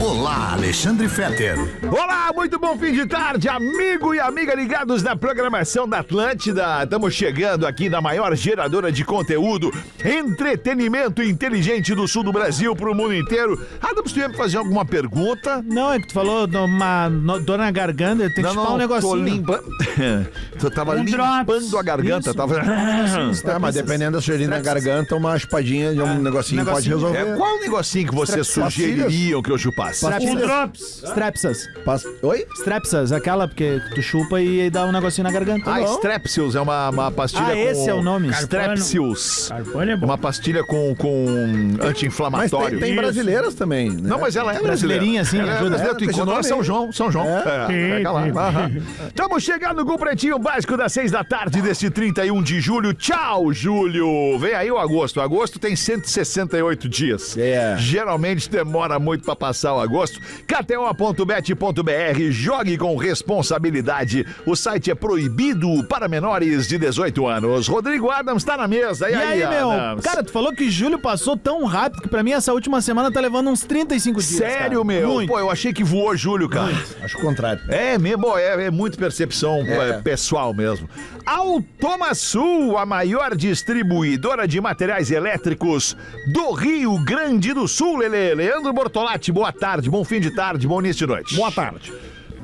Olá, Alexandre Fetter. Olá, muito bom fim de tarde, amigo e amiga ligados na programação da Atlântida. Estamos chegando aqui na maior geradora de conteúdo, entretenimento inteligente do sul do Brasil para o mundo inteiro. Adams, tu ia me fazer alguma pergunta? Não, é que tu falou dor na garganta, tem que chupar um negocinho. Tô limpando. Tu tava limpando a garganta, Isso. tava... Mas dependendo da sujeirinha na garganta, uma chupadinha de um negocinho pode resolver. Qual o negocinho que vocês sugeririam que eu chupasse? Strepsas. Oi? Strepsas, aquela porque tu chupa e dá um negocinho na garganta. Ah, Strepsils é uma pastilha com... esse é o nome. Strepsils. Carpone é bom. Uma pastilha com Mas anti-inflamatório. tem brasileiras também, né? Não, mas ela é Brasileirinha, assim, Ela é ajuda. brasileira, tu encontra lá São João. Pega lá. Estamos chegando com o Pretinho Básico das 6 da tarde deste 31 de julho. Tchau, Júlio. Vem aí o agosto. Agosto tem 168 dias. Geralmente demora muito pra passar o agosto. KTO.bet.br, jogue com responsabilidade. O site é proibido para menores de 18 anos. Rodrigo Adams tá na mesa. E aí, meu? Adams? Cara, tu falou que julho passou tão rápido que pra mim essa última semana tá levando uns 35 dias. Sério, cara. meu? Muito. Pô, eu achei que voou julho, cara. Acho o contrário. É mesmo, é muito percepção pessoal mesmo. Automaçul, a maior distribuidora de materiais elétricos do Rio Grande do Sul, Lelê. Leandro Bortolatti, boa tarde, bom fim de tarde, bom início de noite. Boa tarde.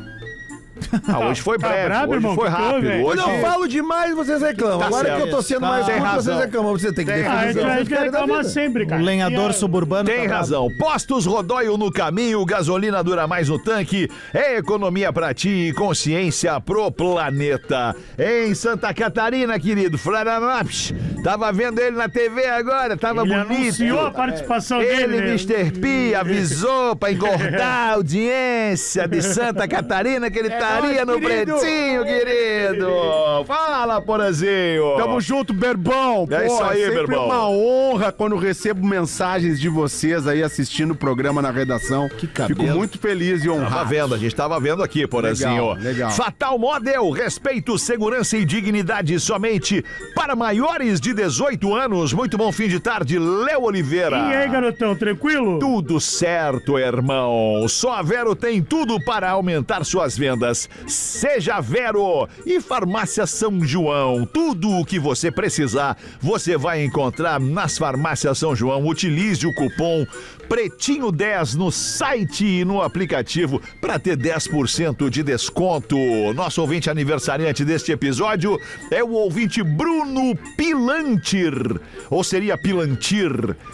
Hoje foi breve, brabo, hoje irmão, foi que rápido. houve? Hoje... Quando eu falo demais, vocês reclamam. Tá Agora certo. que eu tô sendo Tá. mais Tem curto, razão. vocês reclamam. Você tem que Tem defender. A os gente seus caras da reclama vida. sempre, cara. O lenhador suburbano. Tem tá razão. Postos Rodóio no caminho, gasolina dura mais no tanque, é economia pra ti e consciência pro planeta. Em Santa Catarina, querido, Florianópolis, tava vendo ele na TV agora, tava Ele bonito. anunciou a participação dele, Ele, né? Mr. P, avisou pra engordar a audiência de Santa Catarina que ele estaria no Pretinho, querido. Fala, Porazinho. Tamo junto, Berbão. É isso aí, sempre Berbão. uma honra quando recebo mensagens de vocês aí assistindo o programa na redação. Fico muito feliz e honrado. A gente tava vendo aqui, Porazinho. Legal. Fatal Model, respeito, segurança e dignidade somente para maiores de 18 anos. Muito bom fim de tarde, Léo Oliveira. E aí, garotão, tranquilo? Tudo certo, irmão. Só a Vero tem tudo para aumentar suas vendas. Seja Vero e Farmácia São João. Tudo o que você precisar, você vai encontrar nas Farmácias São João. Utilize o cupom Pretinho10 no site e no aplicativo para ter 10% de desconto. Nosso ouvinte aniversariante deste episódio é o ouvinte Bruno Pilantir. Ou seria Pilantir?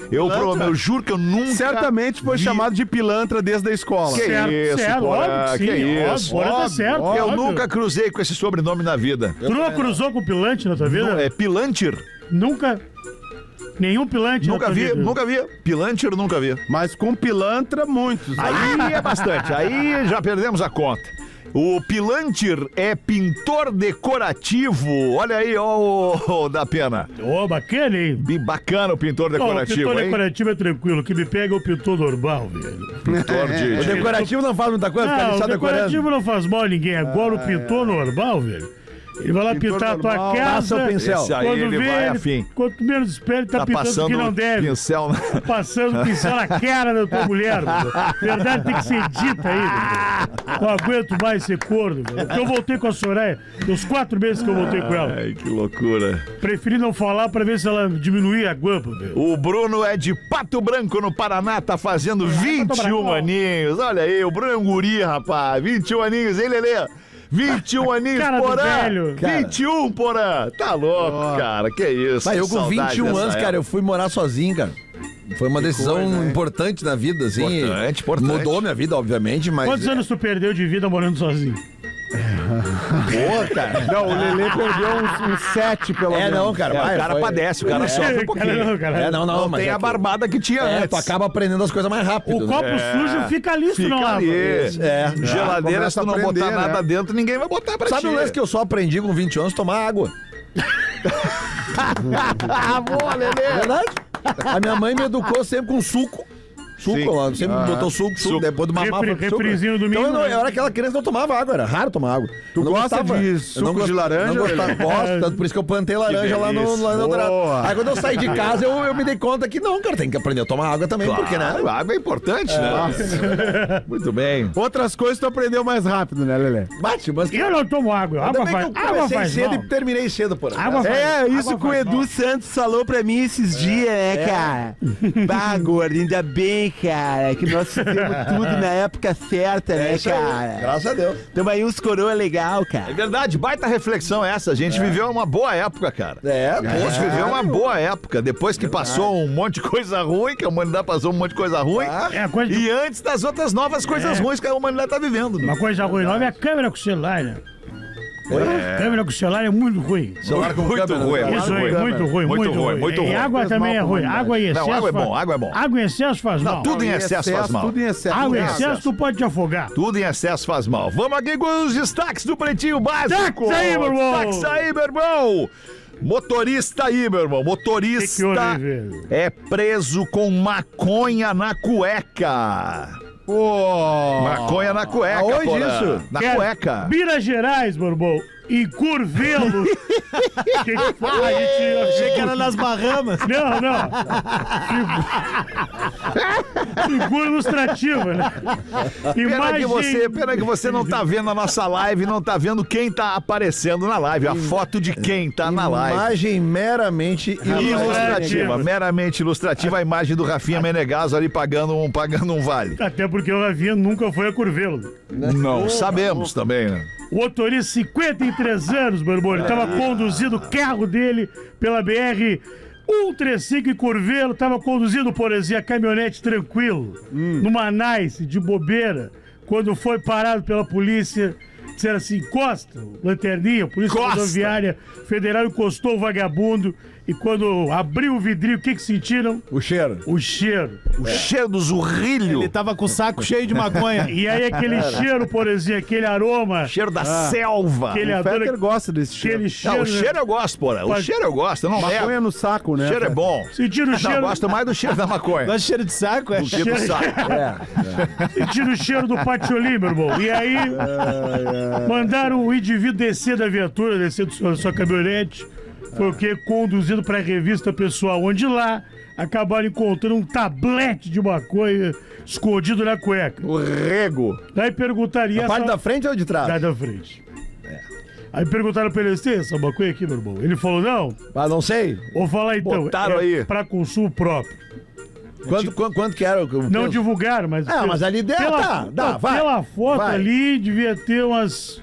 Eu juro que eu nunca... Certamente foi chamado de pilantra desde a escola. Que isso, Porã, óbvio que que sim, isso. Porã tá certo. Eu óbvio. nunca cruzei com esse sobrenome na vida. Tu não cruzou com pilante na tua vida? É Pilantir? Nunca? Nenhum pilante Nunca na tua vi, vida? nunca vi. Pilantir nunca vi. Mas com pilantra, muitos. Aí é bastante, aí já perdemos a conta. O Pilantir é pintor decorativo. Olha aí, ó, o da pena. Ô, bacana, hein? Bacana o pintor Ó, o decorativo, pintor hein? decorativo é tranquilo. O que me pega é o pintor normal, velho. Pintor O de... decorativo não faz muita coisa, fica Não, ali o só decorando. decorativo não faz mal a ninguém. Agora o pintor normal, velho. Ele vai lá Pintor pintar a tua normal, casa. passa o pincel. Esse aí ele vai afim. Quanto menos espera, ele tá, Tá pintando o passando que não o deve. pincel na... Passando o pincel na cara da tua mulher, velho. Verdade tem que ser dita aí, velho. Não aguento mais ser corno, velho. Porque eu voltei com a Soraya, uns 4 meses que eu voltei com ela. Ai, que loucura. Preferi não falar pra ver se ela diminuía a guampa, velho. O Bruno é de Pato Branco, no Paraná, tá fazendo 21 aninhos. Olha aí, o Bruno é um guri, rapaz. 21 aninhos, hein, Lelê? 21 aninhos, Cara do Porã. velho. 21, Porã. Tá louco, cara. Que isso. Mas eu que com saudade 21 dessa anos, cara, época. eu fui morar sozinho, cara. Foi uma decisão importante na vida, assim. Importante. Mudou minha vida, obviamente, mas... Quantos anos tu perdeu de vida morando sozinho? Boa, cara. Não, o Lelê perdeu uns 7, pelo menos. Não, cara. O cara padece, o cara sofre um pouquinho. Cara, Não mas tem é a que- barbada que tinha antes. tu acaba aprendendo as coisas mais rápido. O né? copo sujo fica ali, se não Fica lava. ali. Geladeira, se começa tu não a aprender, botar nada né? dentro, ninguém vai botar pra ti. Sabe o lance que eu só aprendi com 20 anos? Tomar água. Boa, Lelê. Verdade? A minha mãe me educou sempre com suco. Suco, sempre botou suco, depois do mamava. Refrizinho no domingo. Então eu era aquela criança que não tomava água, era raro tomar água. Tu gosta de suco de laranja? Não gostava, gosto, tanto por isso que eu plantei laranja lá no Dourado. Aí quando eu saí de casa, eu me dei conta que não, cara, tem que aprender a tomar água também, porque, né? A água é importante, né? Muito bem. Outras coisas tu aprendeu mais rápido, né, Lelê? Bate, mas... Eu não tomo água. Ainda Água bem faz, que eu água comecei faz cedo mal. e terminei cedo, porra. Água faz- Isso água que o faz Edu mal. Santos falou pra mim esses dias, né, cara? Bah, gordo, ainda bem, cara, que nós fizemos tudo na época certa, né, isso aí, cara? graças a Deus. Tamo aí uns coroa legal, É cara. verdade, baita reflexão essa. A gente viveu uma boa época, cara. A gente viveu uma boa época. Depois que passou um monte de coisa ruim, que a humanidade passou um monte de coisa ruim. É a coisa, E antes das outras novas coisas ruins que a humanidade tá vivendo. Né? uma coisa ruim nova é a câmera com o celular, né? Câmera com o celular é muito ruim. Celular com Muito câmera, ruim, né? Isso aí, muito ruim, Muito ruim, muito ruim. E água também é ruim. Água em excesso. Não, água é bom, faz- água é bom. Água em excesso faz mal. Tudo em excesso faz mal. Tudo em excesso. Água em Tudo em excesso tu pode te afogar. Tudo em excesso faz mal. Vamos aqui com os destaques do Pretinho Básico. Táxi aí, meu irmão. Táxi aí, meu irmão. Motorista aí, meu irmão. Motorista Que houve, velho? é preso com maconha na cueca. Maconha na cueca, Aonde porra. isso? Na Quer- cueca. Minas Gerais, meu irmão. Em Curvelo. Que foi? A gente... Achei que era nas Bahamas. Não, não. Figura ilustrativa, né? Pena que você não tá vendo a nossa live, não tá vendo quem tá aparecendo na live, a foto de quem tá na live. Imagem meramente Ilustrativa, meramente ilustrativa, a imagem do Rafinha Menegaso ali pagando um vale. Até porque o Ravinha nunca foi a Curvelo. Não sabemos também, né? O motorista, 53 anos, meu irmão, ele estava conduzindo o carro dele pela BR 135 em Curvelo, estava conduzindo, por exemplo, a caminhonete tranquilo, numa Nice, de bobeira, quando foi parado pela polícia. Disseram assim, encosta, lanterninha, Polícia Encosta. Rodoviária Federal encostou o vagabundo e quando abriu o vidrinho, o que sentiram? O cheiro. O cheiro. O cheiro do zurrilho, Ele tava com o saco cheio de maconha. E aí aquele cheiro, por exemplo, aquele aroma, cheiro da selva. aquele O Fetter adoro, gosta desse cheiro. aquele cheiro... Não, o cheiro eu gosto, porra. O Pode- cheiro eu gosto, eu não Maconha nego. no saco, né? O cheiro é bom. Sentiram o Não, eu cheiro... gosto mais do cheiro da maconha. Gosta de cheiro de saco, é? Do que do saco. Sentiram o cheiro do patiolim, meu irmão. E aí, mandaram o indivíduo descer da viatura, descer da sua caminhonete. Foi o quê? Conduzido para a revista pessoal, onde lá acabaram encontrando um tablete de maconha escondido na cueca. O rego. Daí perguntaram, e A essa... parte da frente ou de trás? da frente. Aí perguntaram pra ele, tem essa maconha aqui, meu irmão? Ele falou, não. Ah, não sei. Vou falar então. Botaram aí. Pra consumo próprio. Quanto que era o Não preço? divulgaram, mas... Ah, mas ali dentro, tá, dá, não, vai. Pela foto Vai. ali, devia ter uns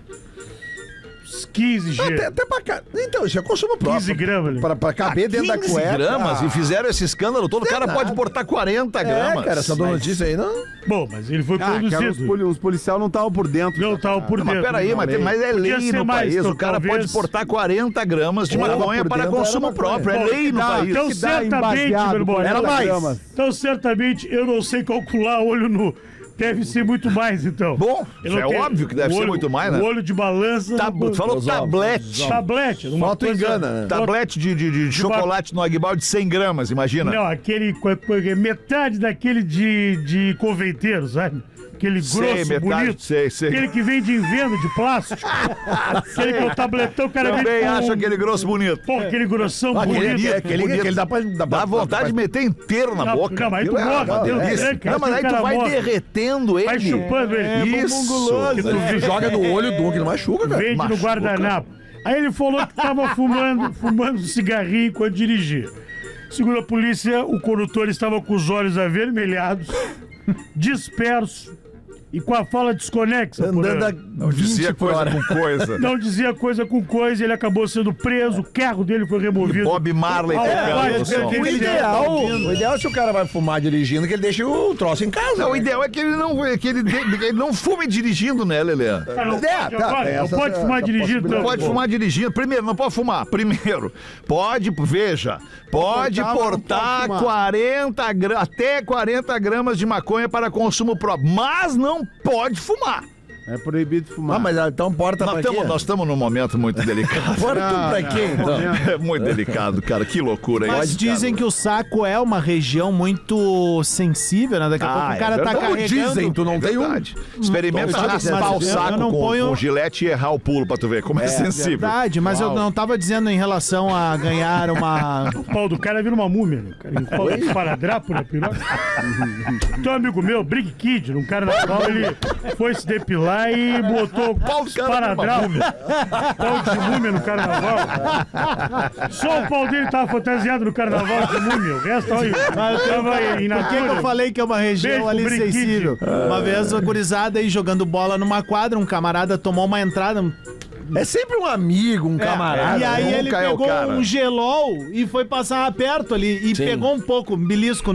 15 G. Até pra cá. Então, isso é consumo 15 próprio. gramas, né? Pra caber dentro da 15 cueca. gramas Ah, e fizeram esse escândalo todo. O cara nada. pode portar 40 gramas. cara, essa dona notícia aí, não? Bom, mas ele foi Ah, que conduzido. os policiais não estavam por dentro. Não, tava por Não, dentro. mas peraí, mas é Podia lei ser no mais, país. então, O cara talvez. pode portar 40 gramas de Ou maconha por para dentro consumo era maconha. próprio. É Bom, lei no dá, país. Então, que dá certamente, embaseado, meu irmão, era mais. Então, certamente, eu não sei calcular olho nu. Deve ser muito mais, então. Bom, Eu não é tenho- óbvio que deve o ser olho- muito mais, né? O olho de balança. Tu falou tablete. Tablete. Uma Foto coisa- engana, né? Tablete de chocolate no Aguibal de 100 gramas, imagina. Não, aquele. Metade daquele de conveiteiro, sabe? Aquele Sei, grosso, metade, bonito. sei. Aquele que vende em venda de plástico. Aquele que é o tabletão, o cara Também vende com... acho aquele grosso bonito. Pô, aquele grossão Aquele, bonito. aquele dá pra... Dá vontade de meter inteiro na Não, boca. não, mas aí tu Aquilo é morre, uma Deus delícia. tranca, Não, mas aí aí o tu cara vai morre. derretendo ele. Vai chupando ele. Isso. Que tu Joga no olho do que não machuca, cara. Vende no Machuca. guardanapo. Aí ele falou que tava fumando um cigarrinho enquanto dirigia. Segundo a polícia, o condutor estava com os olhos avermelhados, disperso e com a fala desconexa. Andando a Não dizia 20 por coisa hora. com coisa. Não dizia coisa com coisa, ele acabou sendo preso, o carro dele foi removido. Bob Marley Ah, tocando vai, no som. O ideal é se o cara vai fumar dirigindo, que ele deixe o troço em casa. Não, o né? ideal é que ele não fume dirigindo, né, Lelê? Ah, não É, pode tá, agora, tem não essa- pode fumar essa dirigindo. Não Não pode fumar dirigindo. Primeiro, não pode fumar. Primeiro, pode portar 40 até 40 gramas de maconha para consumo próprio, mas não pode fumar. É proibido fumar. Ah, mas então porta pra quê? Nós estamos num momento muito delicado. Porta pra quê, então? É muito delicado, cara. Que loucura. Mas dizem que o saco é uma região muito sensível, né? Daqui a pouco o cara tá carregando... Dizem, tu não tem um... Experimenta raspar o saco com gilete e errar o pulo pra tu ver como é sensível. Verdade, mas eu não tava dizendo em relação a ganhar uma... O pau do cara vira uma múmia, né? Cara, um pau de esparadrapo na piroca. Tem um amigo meu, Brig Kid, um cara na qual ele foi se depilar e botou Pau do cara esparadrapo. Pau de múmia no carnaval. Só o pau dele tava fantasiado no carnaval de múmia. O resto tava in Por que eu falei que é uma região ali sensível? Uma vez a gurizada aí jogando bola numa quadra, um camarada tomou uma entrada... É sempre um amigo, um camarada. E aí ele Nunca é o pegou cara. um gelol e foi passar perto ali e pegou um pouco, um belisco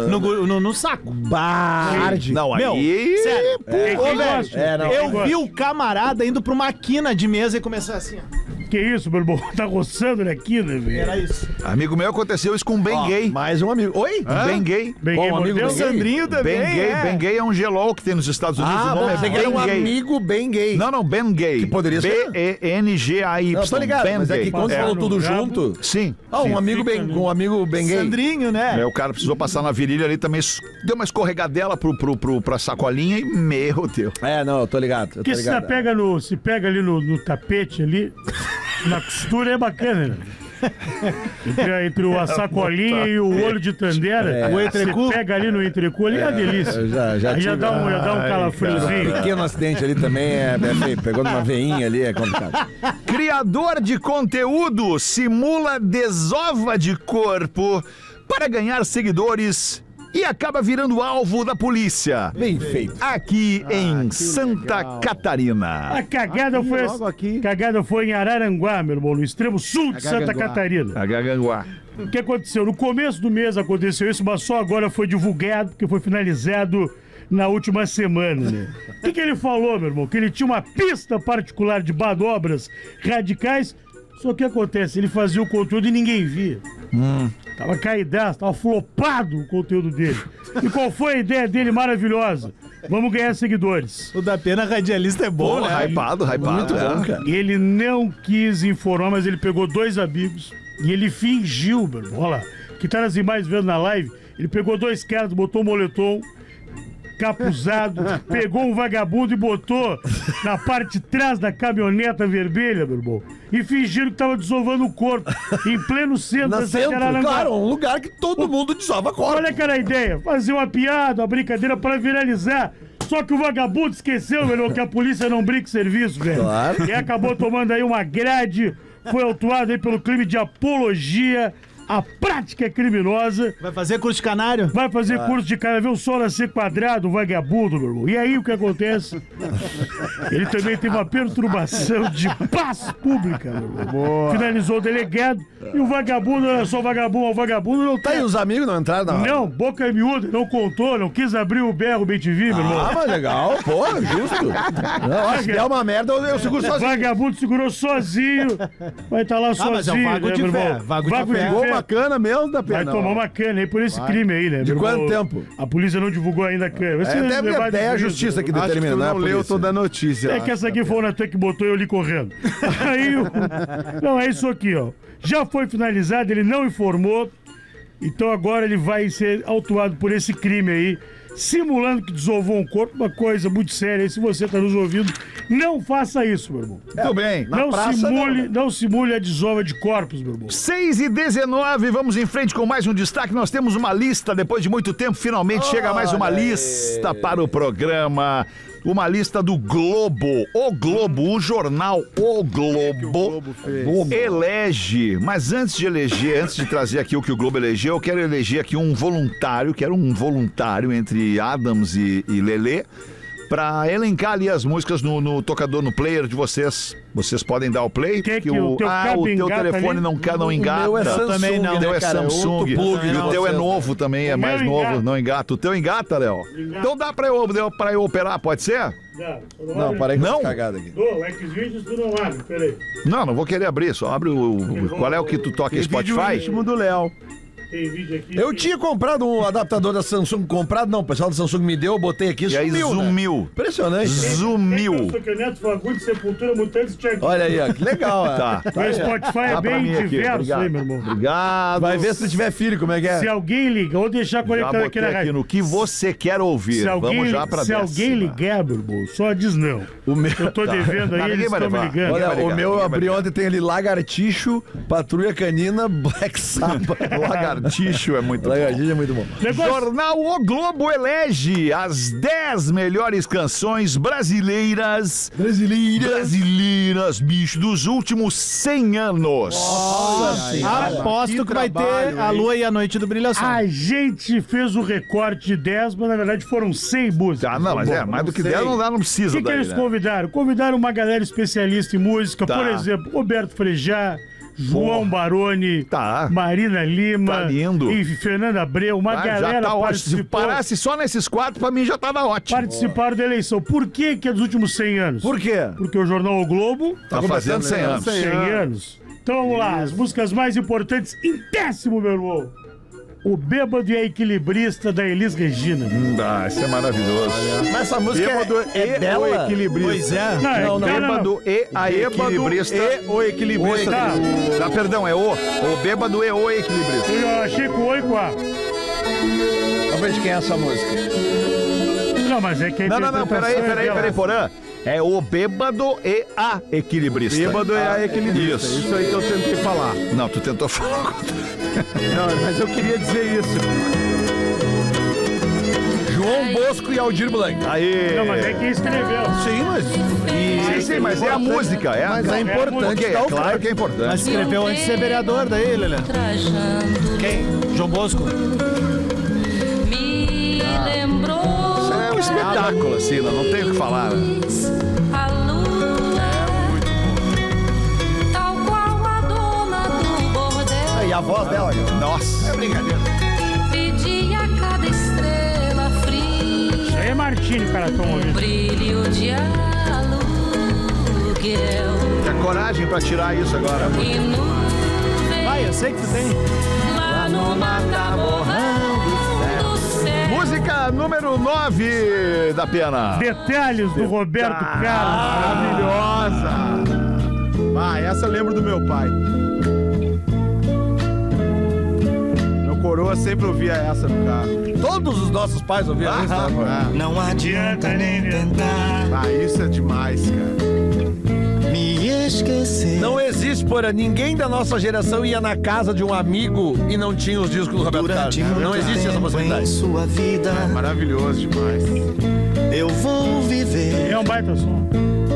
no saco. Barde. Não, Meu, aí... sério. Quem Ô, velho, gosta? eu vi o camarada indo pra uma quina de mesa e começou assim, ó. Que isso, meu irmão? Tá roçando aqui, né, velho? Era isso. Amigo meu, aconteceu isso com um bem gay. Mais um amigo. Oi? Bem gay. Bem Qual gay amigo mordeu? bem gay? Sandrinho também. Bem gay é um gelol que tem nos Estados Unidos. O nome você é quer um bem gay. amigo bem gay. Não, bem gay. Que poderia ser. B-E-N-G-A-Y. Não, tô ligado, Ben mas é gay. que quando você falou no tudo rabo. junto... Sim. um amigo bem gay. Sandrinho, né? O cara precisou passar na virilha ali também, deu uma escorregadela pra sacolinha e, meu Deus. Não, eu tô ligado. Porque se pega ali no tapete ali, na costura é bacana, né? Entre a sacolinha e o olho de tandera, O entrecu. você pega ali no entrecu ali, é uma delícia. Já Já dá um calafriozinho. Pequeno acidente ali também é feio. Pegou numa veinha ali, é complicado. Criador de conteúdo simula desova de corpo para ganhar seguidores e acaba virando alvo da polícia. Bem feito. Aqui em Santa Catarina. A cagada foi em Araranguá, meu irmão, no extremo sul de Santa Catarina. Agaganguá. O que aconteceu? No começo do mês aconteceu isso, mas só agora foi divulgado, porque foi finalizado na última semana, né? O que ele falou, meu irmão? Que ele tinha uma pista particular de manobras radicais, só que acontece, ele fazia o conteúdo e ninguém via. Tava caidaço, tava flopado o conteúdo dele. E qual foi a ideia dele maravilhosa? Vamos ganhar seguidores. O da Pena radialista é bom, né? Hypado. Muito bom, cara. Ele não quis informar, mas ele pegou 2 amigos e ele fingiu, meu irmão. Olha lá, que tá nas imagens vendo na live. Ele pegou 2 caras, botou um moletom, capuzado, pegou um vagabundo e botou na parte de trás da caminhoneta vermelha, meu irmão. E fingiram que tava desovando o corpo em pleno centro Na dessa centro, Araranguá. claro, um lugar que todo mundo desova corpo. Olha aquela ideia, fazer uma piada, uma brincadeira para viralizar. Só que o vagabundo esqueceu, meu irmão, que a polícia não brinca serviço, velho. Claro. E acabou tomando aí uma grade, foi autuado aí pelo crime de apologia à prática criminosa. Vai fazer curso de canário? Vai fazer curso de cara, ver o sol nascer quadrado, vagabundo, meu irmão. E aí o que acontece? Ele também teve uma perturbação de paz pública, meu irmão. Boa. Finalizou o delegado e o vagabundo, olha só, o vagabundo não Tá aí, os amigos não entraram na hora? não, boca miúda, não contou, não quis abrir o berro BTV, meu irmão. Mas legal, pô, justo. Não, se der uma merda, eu seguro sozinho. Vagabundo segurou sozinho, vai estar lá sozinho, mas é um vago né, de meu fé, irmão? vago de fé. Pegou uma cana mesmo da Pena. Vai tomar uma cana aí por esse crime aí, né? De meu quanto irmão? tempo? A polícia não divulgou ainda a cana. Até a justiça que Acho que determina, tu né? não leu toda a notícia. É que essa aqui foi o Natan que botou e eu li correndo. Aí, não, é isso aqui, ó. Já foi finalizado, ele não informou. Então agora ele vai ser autuado por esse crime aí, simulando que desovou um corpo, uma coisa muito séria. E se você tá nos ouvindo, não faça isso, meu irmão. Tudo bem. Não simule a desova de corpos, meu irmão. 6h19, vamos em frente com mais um destaque. Nós temos uma lista, depois de muito tempo, finalmente chega mais uma lista para o programa. Uma lista do Globo. O Globo, o jornal O Globo, elege. Mas antes de eleger, antes de trazer aqui o que o Globo elegeu, eu quero eleger aqui um voluntário, entre Adams e Lelê, pra elencar ali as músicas no tocador, no player de vocês. Vocês podem dar o play? Quer porque que o teu cabo o teu engata telefone ali? não engata. meu é Samsung, também não. O teu é cara, Samsung. outro plug E de o teu é vocês. novo também, é O mais meu novo, engata. não engata. O teu engata, Léo? Engata. Então dá pra eu operar, pode ser? Não, parei com Não? essa cagada aqui. Ô, o Xvideos tu não abre, peraí. Não vou querer abrir, só abre o... Qual é o que tu toca? Divide o Spotify? ritmo do Léo. Tem vídeo aqui. Eu tinha comprado um adaptador da Samsung. Comprado não, o pessoal da Samsung me deu, eu botei aqui. E aí sumiu. Né? Impressionante. Sumiu. Neto Fagundes, Sepultura, Mutantes, Olha aí, ó, que legal. Tá. O Spotify é bem diverso aí, meu irmão. Obrigado. Vai ver se tu tiver filho, como é que é? Se alguém liga, ou deixar conectado aqui na rádio. No que você quer ouvir. Vamos já pra Se alguém ligar, meu irmão, só diz não. O meu... Eu tô devendo aí, eles estão me ligando. Olha, o meu eu abri ontem, tem ali Lagartixo, Patrulha Canina, Black Sabbath. Lagartixo é muito Lagartixo é muito bom. Jornal O Globo elege as 10 melhores canções brasileiras, bicho, dos últimos 100 anos. Aposto que vai ter A Lua e a Noite do Brilhação. A gente fez o recorte de 10, mas na verdade foram 100 músicas. Ah, não, mas mais do que 10 não precisa. O que eles convidaram? Convidaram uma galera especialista em música, por exemplo, Roberto Frejá, João Baroni, Marina Lima, e Fernanda Abreu, uma galera já tá participou. Se parasse só nesses 4, pra mim já tava ótimo. Participaram da eleição. Por que é dos últimos 100 anos? Por quê? Porque o jornal O Globo tá fazendo 100 anos. 100 anos. Então vamos lá, as músicas mais importantes em 10º, meu irmão. O Bêbado e a Equilibrista, da Elis Regina. Isso é maravilhoso. Mas essa música é dela? O Equilibrista. Pois é. Não. Bêbado e a Equilibrista. E o Equilibrista. Perdão, é o Bêbado e o Equilibrista. Eu achei com o O e com A. Vamos ver de quem é essa música. Não, mas é que a Não, peraí, Porã. É o Bêbado e a Equilibrista. Bêbado e a Equilibrista. Isso aí que eu tentei falar. Não, tu tentou falar. Não, mas eu queria dizer isso. João Bosco e Aldir Blanc. Aí. Não, mas é quem escreveu. Sim, mas é a música. Mas é importante. Claro que é importante. Mas escreveu antes de ser vereador daí, Lelê. Quem? João Bosco. Me lembrou. Isso é um espetáculo, assim, não tem o que falar. A lua, tal qual a dona do bordel. E a voz dela, nossa. É brincadeira. Pedi a cada estrela fria. Isso aí é Martini, cara, tão ouvindo. Brilho de aluguel. Tem coragem pra tirar isso agora. E nuvem Vai, eu sei que tu tem. lá no mar tá borrando o céu. Música número 9 da Pena. Detalhes do Roberto Carlos. Maravilhosa. Essa eu lembro do meu pai. Meu coroa sempre ouvia essa no carro. Todos os nossos pais ouviram isso, né? Não adianta nem tentar Isso é demais, cara. me esquecer. Não existe, porra, ninguém da nossa geração ia na casa de um amigo e não tinha os discos do Roberto Carlos. Durante muito Não existe essa tempo possibilidade. em sua vida, Maravilhoso demais. eu vou viver. É um baita som.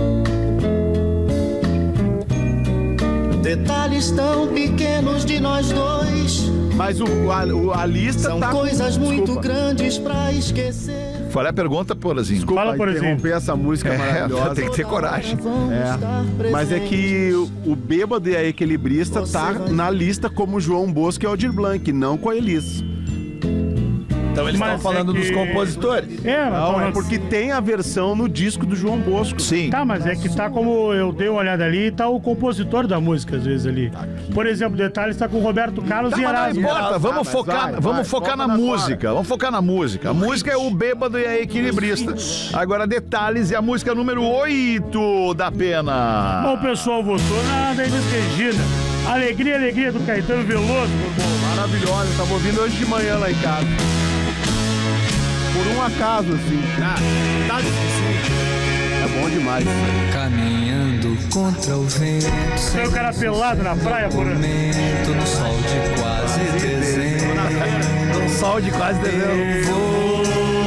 Detalhes tão pequenos de nós dois Mas a lista são tá com... coisas muito Desculpa. grandes pra esquecer. Qual é a pergunta, Porazinho? Desculpa Fala, por exemplo. interromper essa música maravilhosa. Tem que ter coragem. Mas é que o Bêbado e a Equilibrista tá na lista como João Bosco e Aldir Blanc, não com a Elis. Então eles estão Mas falando é que- dos compositores. Não, é mas- porque tem a versão no disco do João Bosco. Sim. Tá, mas é que tá como eu dei uma olhada ali, tá o compositor da música às vezes ali. Por exemplo, Detalhes tá com o Roberto Carlos e Mas não Erasmo. importa, vamos mas focar, vai, vamos focar foca na na música. Vamos focar na música. A música é o Bêbado e a Equilibrista. Agora, Detalhes é a música número 8 da Pena. Bom, o pessoal votou na da Elis Regina. Alegria, alegria do Caetano Veloso, meu irmão. Maravilhosa, eu tava ouvindo hoje de manhã lá em casa. Por um acaso, assim. Tá é bom demais. Caminhando contra o vento, Tem o cara pelado na praia, por aí. momento no sol de quase dezembro. Um sol de quase dezembro.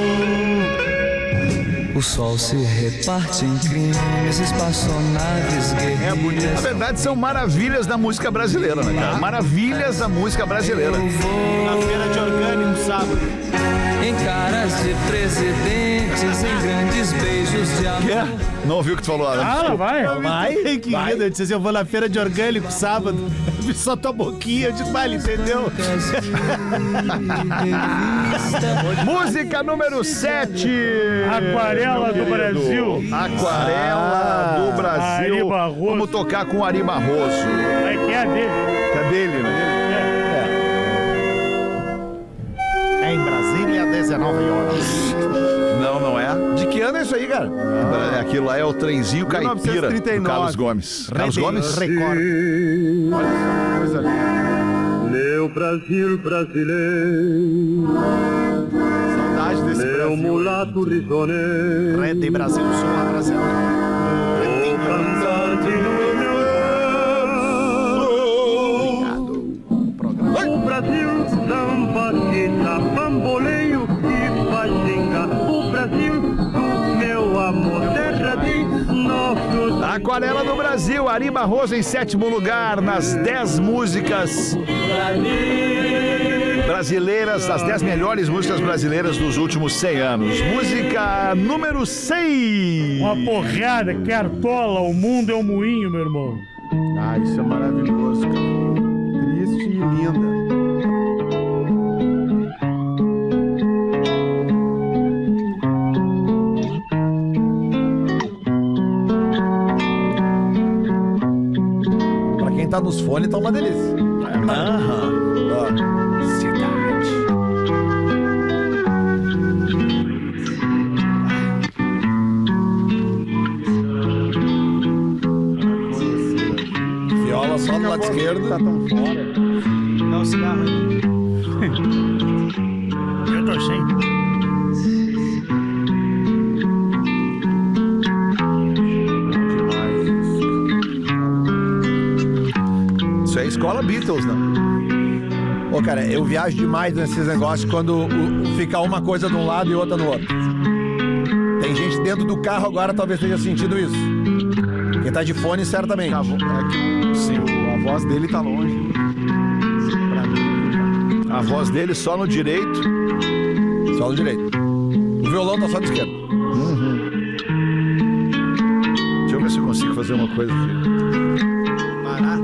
O sol se reparte em crimes, espaçonaves Na guerreiras. verdade, são maravilhas da música brasileira, né, cara? Maravilhas da música brasileira. Na feira de orgânico, sábado. Em caras de presidentes, em grandes beijos de amor. Quê? Não ouviu o que tu falou, Adam? Ah, vai. Vai, que lindo. Eu disse assim, eu vou na feira de orgânico sábado. Eu vi só tua boquinha. Eu disse, vai, ele entendeu? Música número 7. Aquarela do Brasil. Aquarela do Brasil. Ari Barroso. Vamos tocar com o Ari Barroso. Aí que é a dele. Que é dele, né? 19 horas. Não é. De que ano é isso aí, cara? Aquilo lá é o trenzinho caipira do 1939. Carlos Gomes. Carlos Gomes? Record. Olha só, coisa linda. Meu Brasil brasileiro, Saudade desse meu Brasil. mulato risoneiro, Rede Brasil, Sul Brasil. vou cantar de novo. O Brasil samba, quita, bamboleio e faxinga. O Brasil do meu amor, terra de nosso. Aquarela do Brasil, Ari Barroso em 7º lugar nas 10 músicas brasileiras, as 10 melhores músicas brasileiras dos últimos 100 anos. Música número 6. Uma porrada, Cartola, o mundo é um moinho, meu irmão. Ah, isso é maravilhoso, cara. Triste e linda. Pra quem tá nos fones, tá uma delícia. Viola só do lado esquerdo. Tá tão fora. Dá o cigarro aí. Eu tô sem. Isso é escola Beatles, né? Ô, cara, eu viajo demais nesses negócios quando fica uma coisa de um lado e outra no outro. Tem gente dentro do carro agora, talvez tenha sentido isso. Quem tá de fone, certamente. É que a voz dele tá longe. Pra mim. A voz dele só no direito. Só no direito. O violão tá só no esquerdo. Deixa eu ver se eu consigo fazer uma coisa aqui. Parar.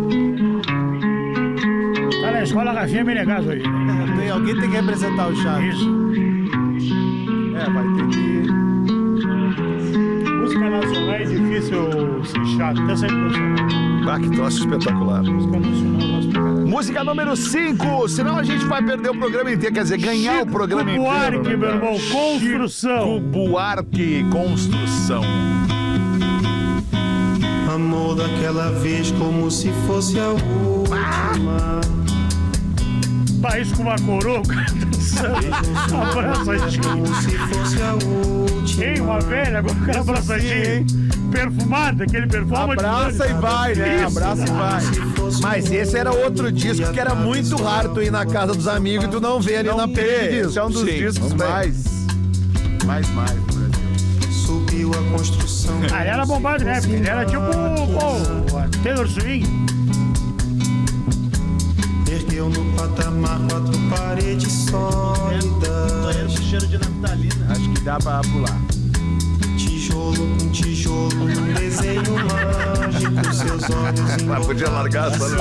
Tá na escola Rafinha Menegas hoje. Alguém tem que representar o Chaves. Isso. Vai ter que... Música nacional é difícil ser chato, até sempre profissional. Ah, que troço espetacular. Música nacional eu gosto pra caralho. Música número 5, senão a gente vai perder o programa inteiro, quer dizer, ganhar o programa inteiro. Buarque, né, meu cara? irmão, construção. Chico Buarque, construção. Amor daquela vez como se fosse a última. País com uma coroa, o cara dançando. Abraçadinho. Como se fosse a última. Ei, uma velha, agora o cara abraçadinho. Perfumado, aquele perfume. Abraça e vai, né? Isso. Abraça e vai. Mas esse era outro disco que era muito raro tu ir na casa dos amigos e tu não ver ali na pele. Esse é um dos Sim, discos não tem. mais do Brasil. Subiu a construção. Ah, ele era bombado, né? Ele era tipo o Taylor Swift. Ergueu no patamar 4 paredes sólidas. Cheiro de naftalina. Acho que dá pra pular. Tijolo com tijolo, um desenho mágico. Seus olhos Mas podia largar essa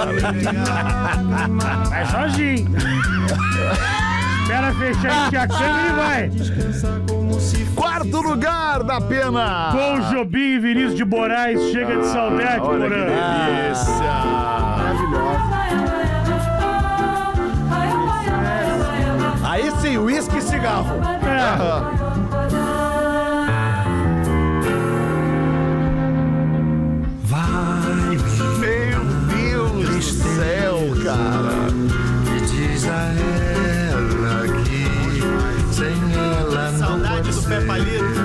Vai sozinho. Espera fechar aqui a câmera e vai. Quarto lugar da pena. Com Jobim e Vinícius de Moraes, chega de saudade, Olha que Morão. delícia. Maravilhosa. Aí sim, uísque e cigarro. Meu Deus do céu, cara. E diz a ela que sem ela não Saudade pode do ser. pé palito.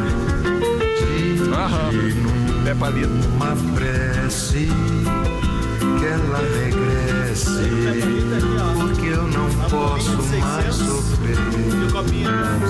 Pé palito. Uma prece que ela regresse, porque eu não posso mais sofrer. E o copinho.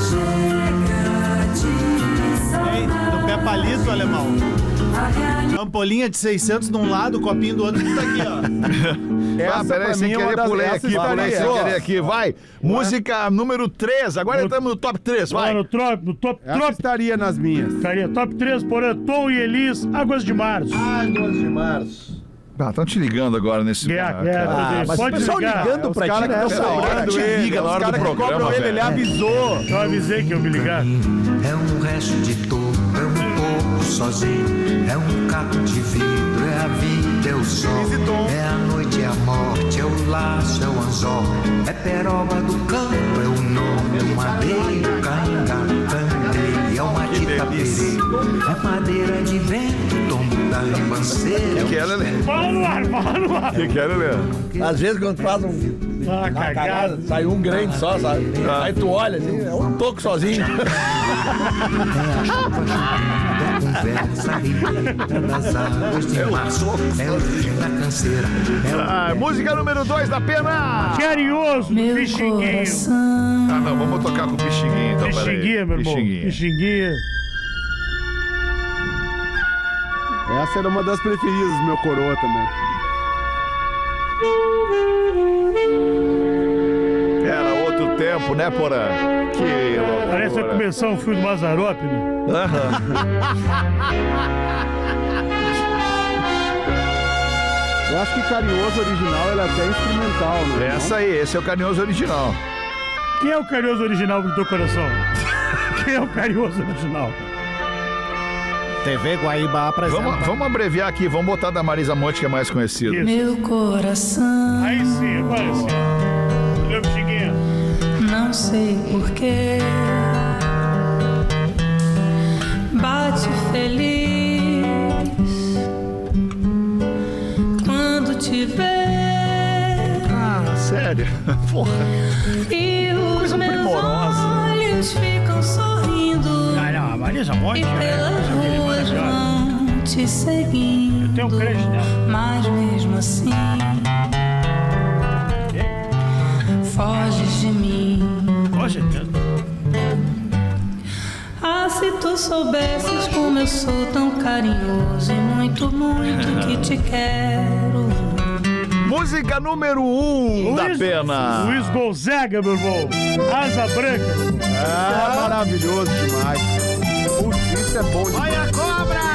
Ei, do pé palito, alemão. Ampolinha de 600 de um lado, copinho do outro, tudo aqui, ó. Ah, peraí, sem querer, pulei aqui, aqui, vai. Música número 3, agora estamos no top 3, vai. No top Essa estaria nas minhas. Estaria top 3, porém, Tom e Elis, Águas de Março. Águas de Março. Ah, estão te ligando agora nesse... Mas o pessoal ligando pra ti nessa hora. Te liga na hora do programa, ele avisou. Eu avisei que eu me ligar. É um resto de topo, é um pouco sozinho, é um caco de vidro, é a vida, é o sol, é a noite, é a morte, é o laço, é o anzol, é peroba do campo, é o nome, é o madeiro, canga, candeia, é o matita-perê, é madeira de vento, tombo da ribanceira. Que é, Lelê? Fala no ar. Que é, Lelê? Às vezes quando tu faz Ah, cagada. sai um grande só, sabe? Aí tu olha assim, é um toco sozinho. Música número 2 da Pena. Carinhoso do Pixinguinho. Ah, não, vamos tocar com o Pixinguinho então, Pixinguinha, meu irmão. Pixinguinha. Essa era uma das preferidas do meu coroa também. Era outro tempo, né, Porã? Que loucura. Parece que vai começar um filme do Mazzaropi, né? Eu acho que Carinhoso original ela é até instrumental, né? Essa aí, esse é o Carinhoso original. Quem é o Carinhoso original do teu coração? Quem é o Carinhoso original? TV Guaíba apresenta. Vamos abreviar aqui, vamos botar da Marisa Monte, que é mais conhecida. Meu coração. Aí sim, agora sim. Meu Pixinguinha. Não sei porquê. Bate feliz quando te vê. Ah, sério? Porra. E os meus olhos ficam sorrindo. Não, a Marisa Monte. E pelas ruas vão te seguindo. Eu tenho crédito nela. Mas mesmo assim, foges de mim. Com certeza. Ah, se tu soubesses como eu sou tão carinhoso e muito, muito que te quero. Música número 1 da Pena. Luiz Gonzaga, meu irmão. Asa Branca. É maravilhoso demais. Putz, isso é bom demais. Olha a cobra!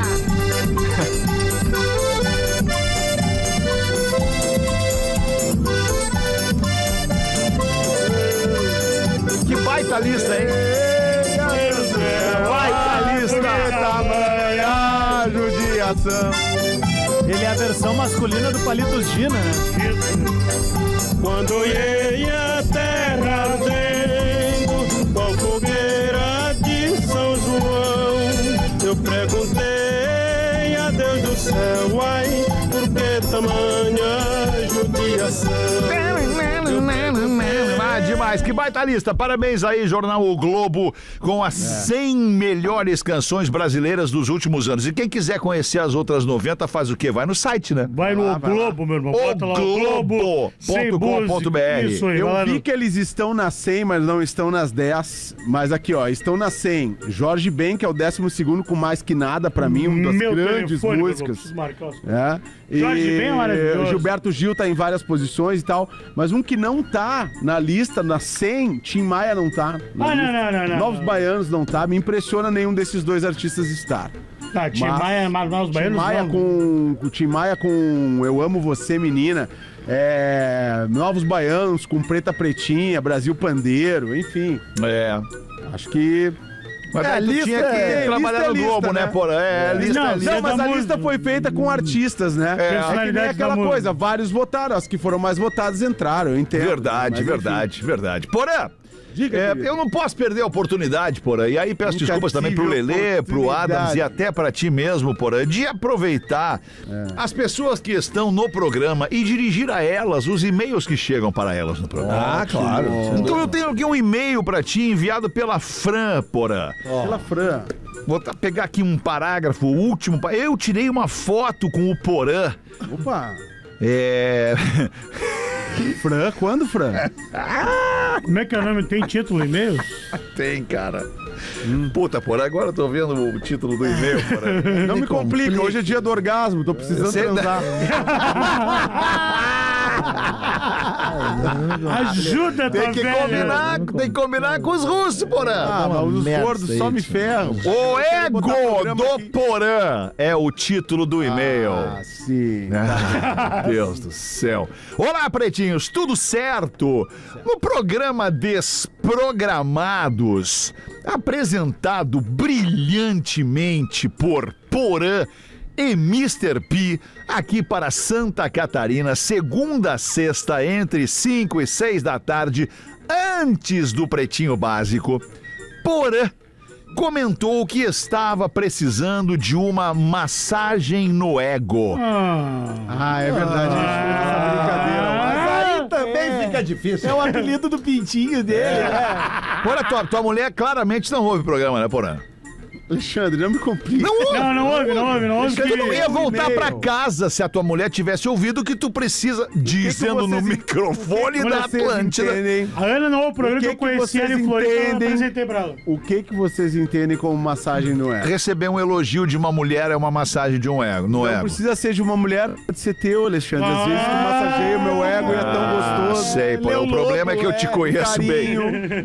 Que baita lista, hein? Baita lista. Tamanha judiação. Ele é a versão masculina do Palitos Gina, né? Quando olhei a terra ardendo, qual fogueira de São João, eu perguntei a Deus do céu, ai, por que tamanha judiação? Ah, demais, que baita lista. Parabéns aí, Jornal O Globo, com as 100 melhores canções brasileiras dos últimos anos. E quem quiser conhecer as outras 90, faz o quê? Vai no site, né? Vai no O Globo, meu irmão. Bota lá o Globo.com.br. Isso aí, Eu vi que eles estão nas 100, mas não estão nas 10. Mas aqui, ó, estão nas 100. Jorge Ben, que é o 12º com Mais Que Nada, pra mim, uma das grandes músicas. É. Jorge Ben é maravilhoso. Gilberto Gil tá em várias posições e tal. Mas um que não tá na lista, na 100, Tim Maia não tá. Não. Novos Baianos não tá. Me impressiona nenhum desses dois artistas estar. Tá, Tim Maia, Novos Baianos não. Tim Maia com Eu Amo Você, Menina. Novos Baianos com Preta Pretinha, Brasil Pandeiro, enfim. Acho que... Mas tu tinha que trabalhar no Globo, né, porra? Mas a lista foi feita com artistas, né? É que nem aquela coisa, vários votaram, as que foram mais votadas entraram, eu entendo. Verdade. Porra! Eu não posso perder a oportunidade, Porã. E aí peço desculpas também pro Lelê, pro Adams e até pra ti mesmo, Porã, de aproveitar as pessoas que estão no programa e dirigir a elas os e-mails que chegam para elas no programa. Ah, claro. Então eu tenho aqui um e-mail pra ti enviado pela Fran, Porã. Pela Fran. Vou pegar aqui um parágrafo, o último. Eu tirei uma foto com o Porã. Opa! Fran, quando, Fran? Como é que é o nome? Tem título e-mail? Tem, cara. Puta, Porã, agora eu tô vendo o título do e-mail, Porã. Não me complica, hoje é dia do orgasmo, tô precisando transar. Ajuda, tem que combinar com os russos, Porã. Mas os gordos só me ferram. O ego do Porã é o título do e-mail. Sim. Deus do céu. Olá, pretinhos, tudo certo? No programa Desprogramados, apresentado brilhantemente por Porã, e Mr. P, aqui para Santa Catarina, segunda a sexta, entre 5 e 6 da tarde, antes do Pretinho Básico. Porã comentou que estava precisando de uma massagem no ego. É verdade. Essa brincadeira. Mas aí também fica difícil. É o apelido do pintinho dele. Porã, tua mulher claramente não ouve o programa, né, Porã? Alexandre, não me complica. Não ouve. Tu não ia voltar pra casa se a tua mulher tivesse ouvido que tu precisa, dizendo no microfone da Atlântida. A Ana não ouve o programa que eu conheci ela em Floripa, eu apresentei pra ela. O que vocês entendem como massagem no ego? Receber um elogio de uma mulher é uma massagem de um ego, no ego. Não precisa ser de uma mulher, pode ser teu, Alexandre. Às vezes tu massageia o meu ego e é tão gostoso. Sei, pô, o problema é que eu te conheço bem.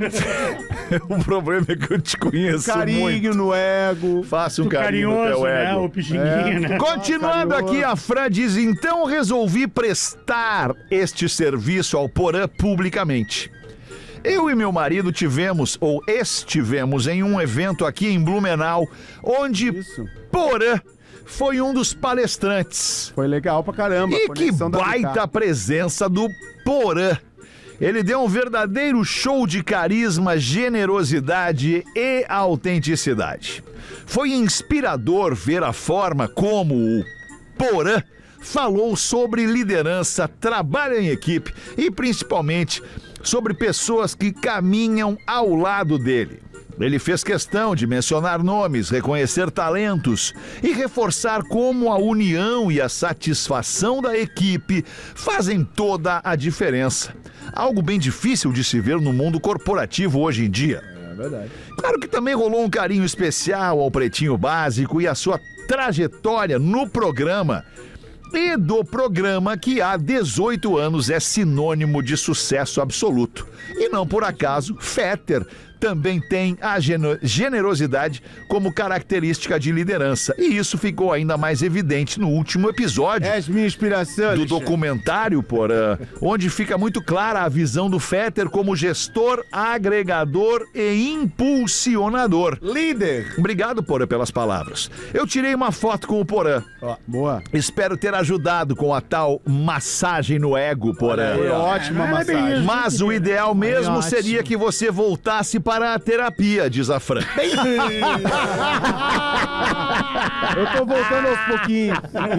O problema é que eu te conheço carinho muito. No ego. Faça um carinho no teu ego. Né? O pixinguinho, né? Continuando aqui, a Fran diz, então resolvi prestar este serviço ao Porã publicamente. Eu e meu marido estivemos em um evento aqui em Blumenau, onde Porã foi um dos palestrantes. Foi legal pra caramba. E que baita presença do Porã. Ele deu um verdadeiro show de carisma, generosidade e autenticidade. Foi inspirador ver a forma como o Porã falou sobre liderança, trabalho em equipe e principalmente sobre pessoas que caminham ao lado dele. Ele fez questão de mencionar nomes, reconhecer talentos e reforçar como a união e a satisfação da equipe fazem toda a diferença. Algo bem difícil de se ver no mundo corporativo hoje em dia. É verdade. Claro que também rolou um carinho especial ao Pretinho Básico e a sua trajetória no programa. E do programa que há 18 anos é sinônimo de sucesso absoluto. E não por acaso, Fetter também tem a generosidade como característica de liderança. E isso ficou ainda mais evidente no último episódio. És minha inspiração, do documentário, Porã, onde fica muito clara a visão do Fetter como gestor, agregador e impulsionador. Líder. Obrigado, Porã, pelas palavras. Eu tirei uma foto com o Porã. Boa. Espero ter ajudado com a tal massagem no ego, Porã. Foi ótima massagem. Mas o ideal mesmo seria que você voltasse para a terapia, diz a Fran. Eu tô voltando aos pouquinhos.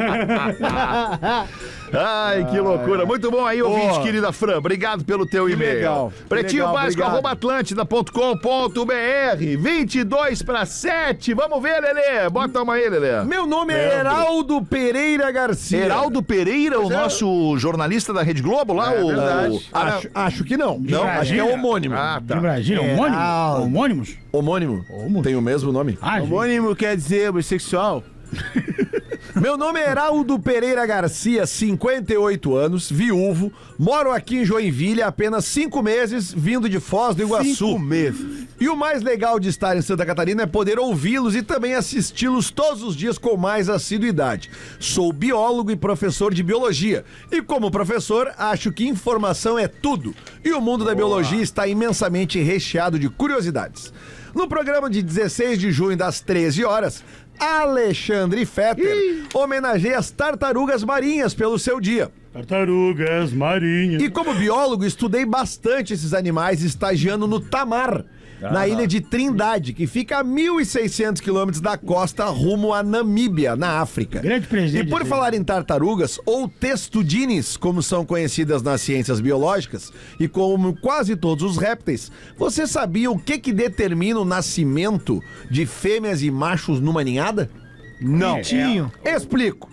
Ai, que loucura. Muito bom aí, ouvinte, querida Fran. Obrigado pelo teu e-mail. Legal. Pretinho Básico, @atlântida.com.br. 22:07. Vamos ver, Lelê. Bota uma aí, Lelê. Meu nome é Heraldo Pereira Garcia. Heraldo Pereira, o nosso jornalista da Rede Globo lá? Verdade. Acho que não. Não, acho que é homônimo. Ah, tá. De Brasília, homônimos? Homônimo. Tem o mesmo nome. Homônimo quer dizer bissexual. Meu nome é Heraldo Pereira Garcia, 58 anos, viúvo, moro aqui em Joinville há apenas 5 meses, vindo de Foz do Iguaçu. 5 meses. E o mais legal de estar em Santa Catarina é poder ouvi-los e também assisti-los todos os dias com mais assiduidade. Sou biólogo e professor de biologia. E como professor, acho que informação é tudo. E o mundo da biologia está imensamente recheado de curiosidades. No programa de 16 de junho, das 13 horas, Alexandre Fetter homenageia as tartarugas marinhas pelo seu dia. Tartarugas marinhas. E como biólogo, estudei bastante esses animais estagiando no Tamar, na ilha de Trindade, que fica a 1.600 quilômetros da costa rumo à Namíbia, na África. Grande presente. E por falar em tartarugas, ou testudines, como são conhecidas nas ciências biológicas, e como quase todos os répteis, você sabia o que determina o nascimento de fêmeas e machos numa ninhada? Não. Explico.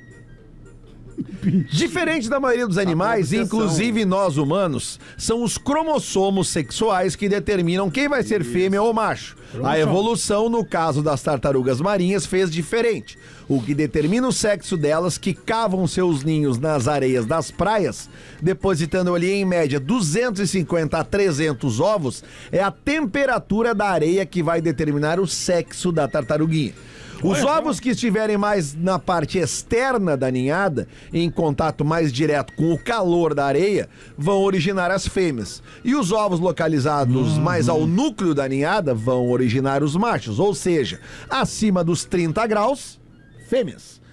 Diferente da maioria dos animais, inclusive nós humanos, são os cromossomos sexuais que determinam quem vai ser fêmea ou macho. A evolução, no caso das tartarugas marinhas, fez diferente. O que determina o sexo delas, que cavam seus ninhos nas areias das praias, depositando ali em média 250 a 300 ovos, é a temperatura da areia que vai determinar o sexo da tartaruguinha. Os ovos que estiverem mais na parte externa da ninhada, em contato mais direto com o calor da areia, vão originar as fêmeas. E os ovos localizados mais ao núcleo da ninhada vão originar os machos, ou seja, acima dos 30 graus, fêmeas.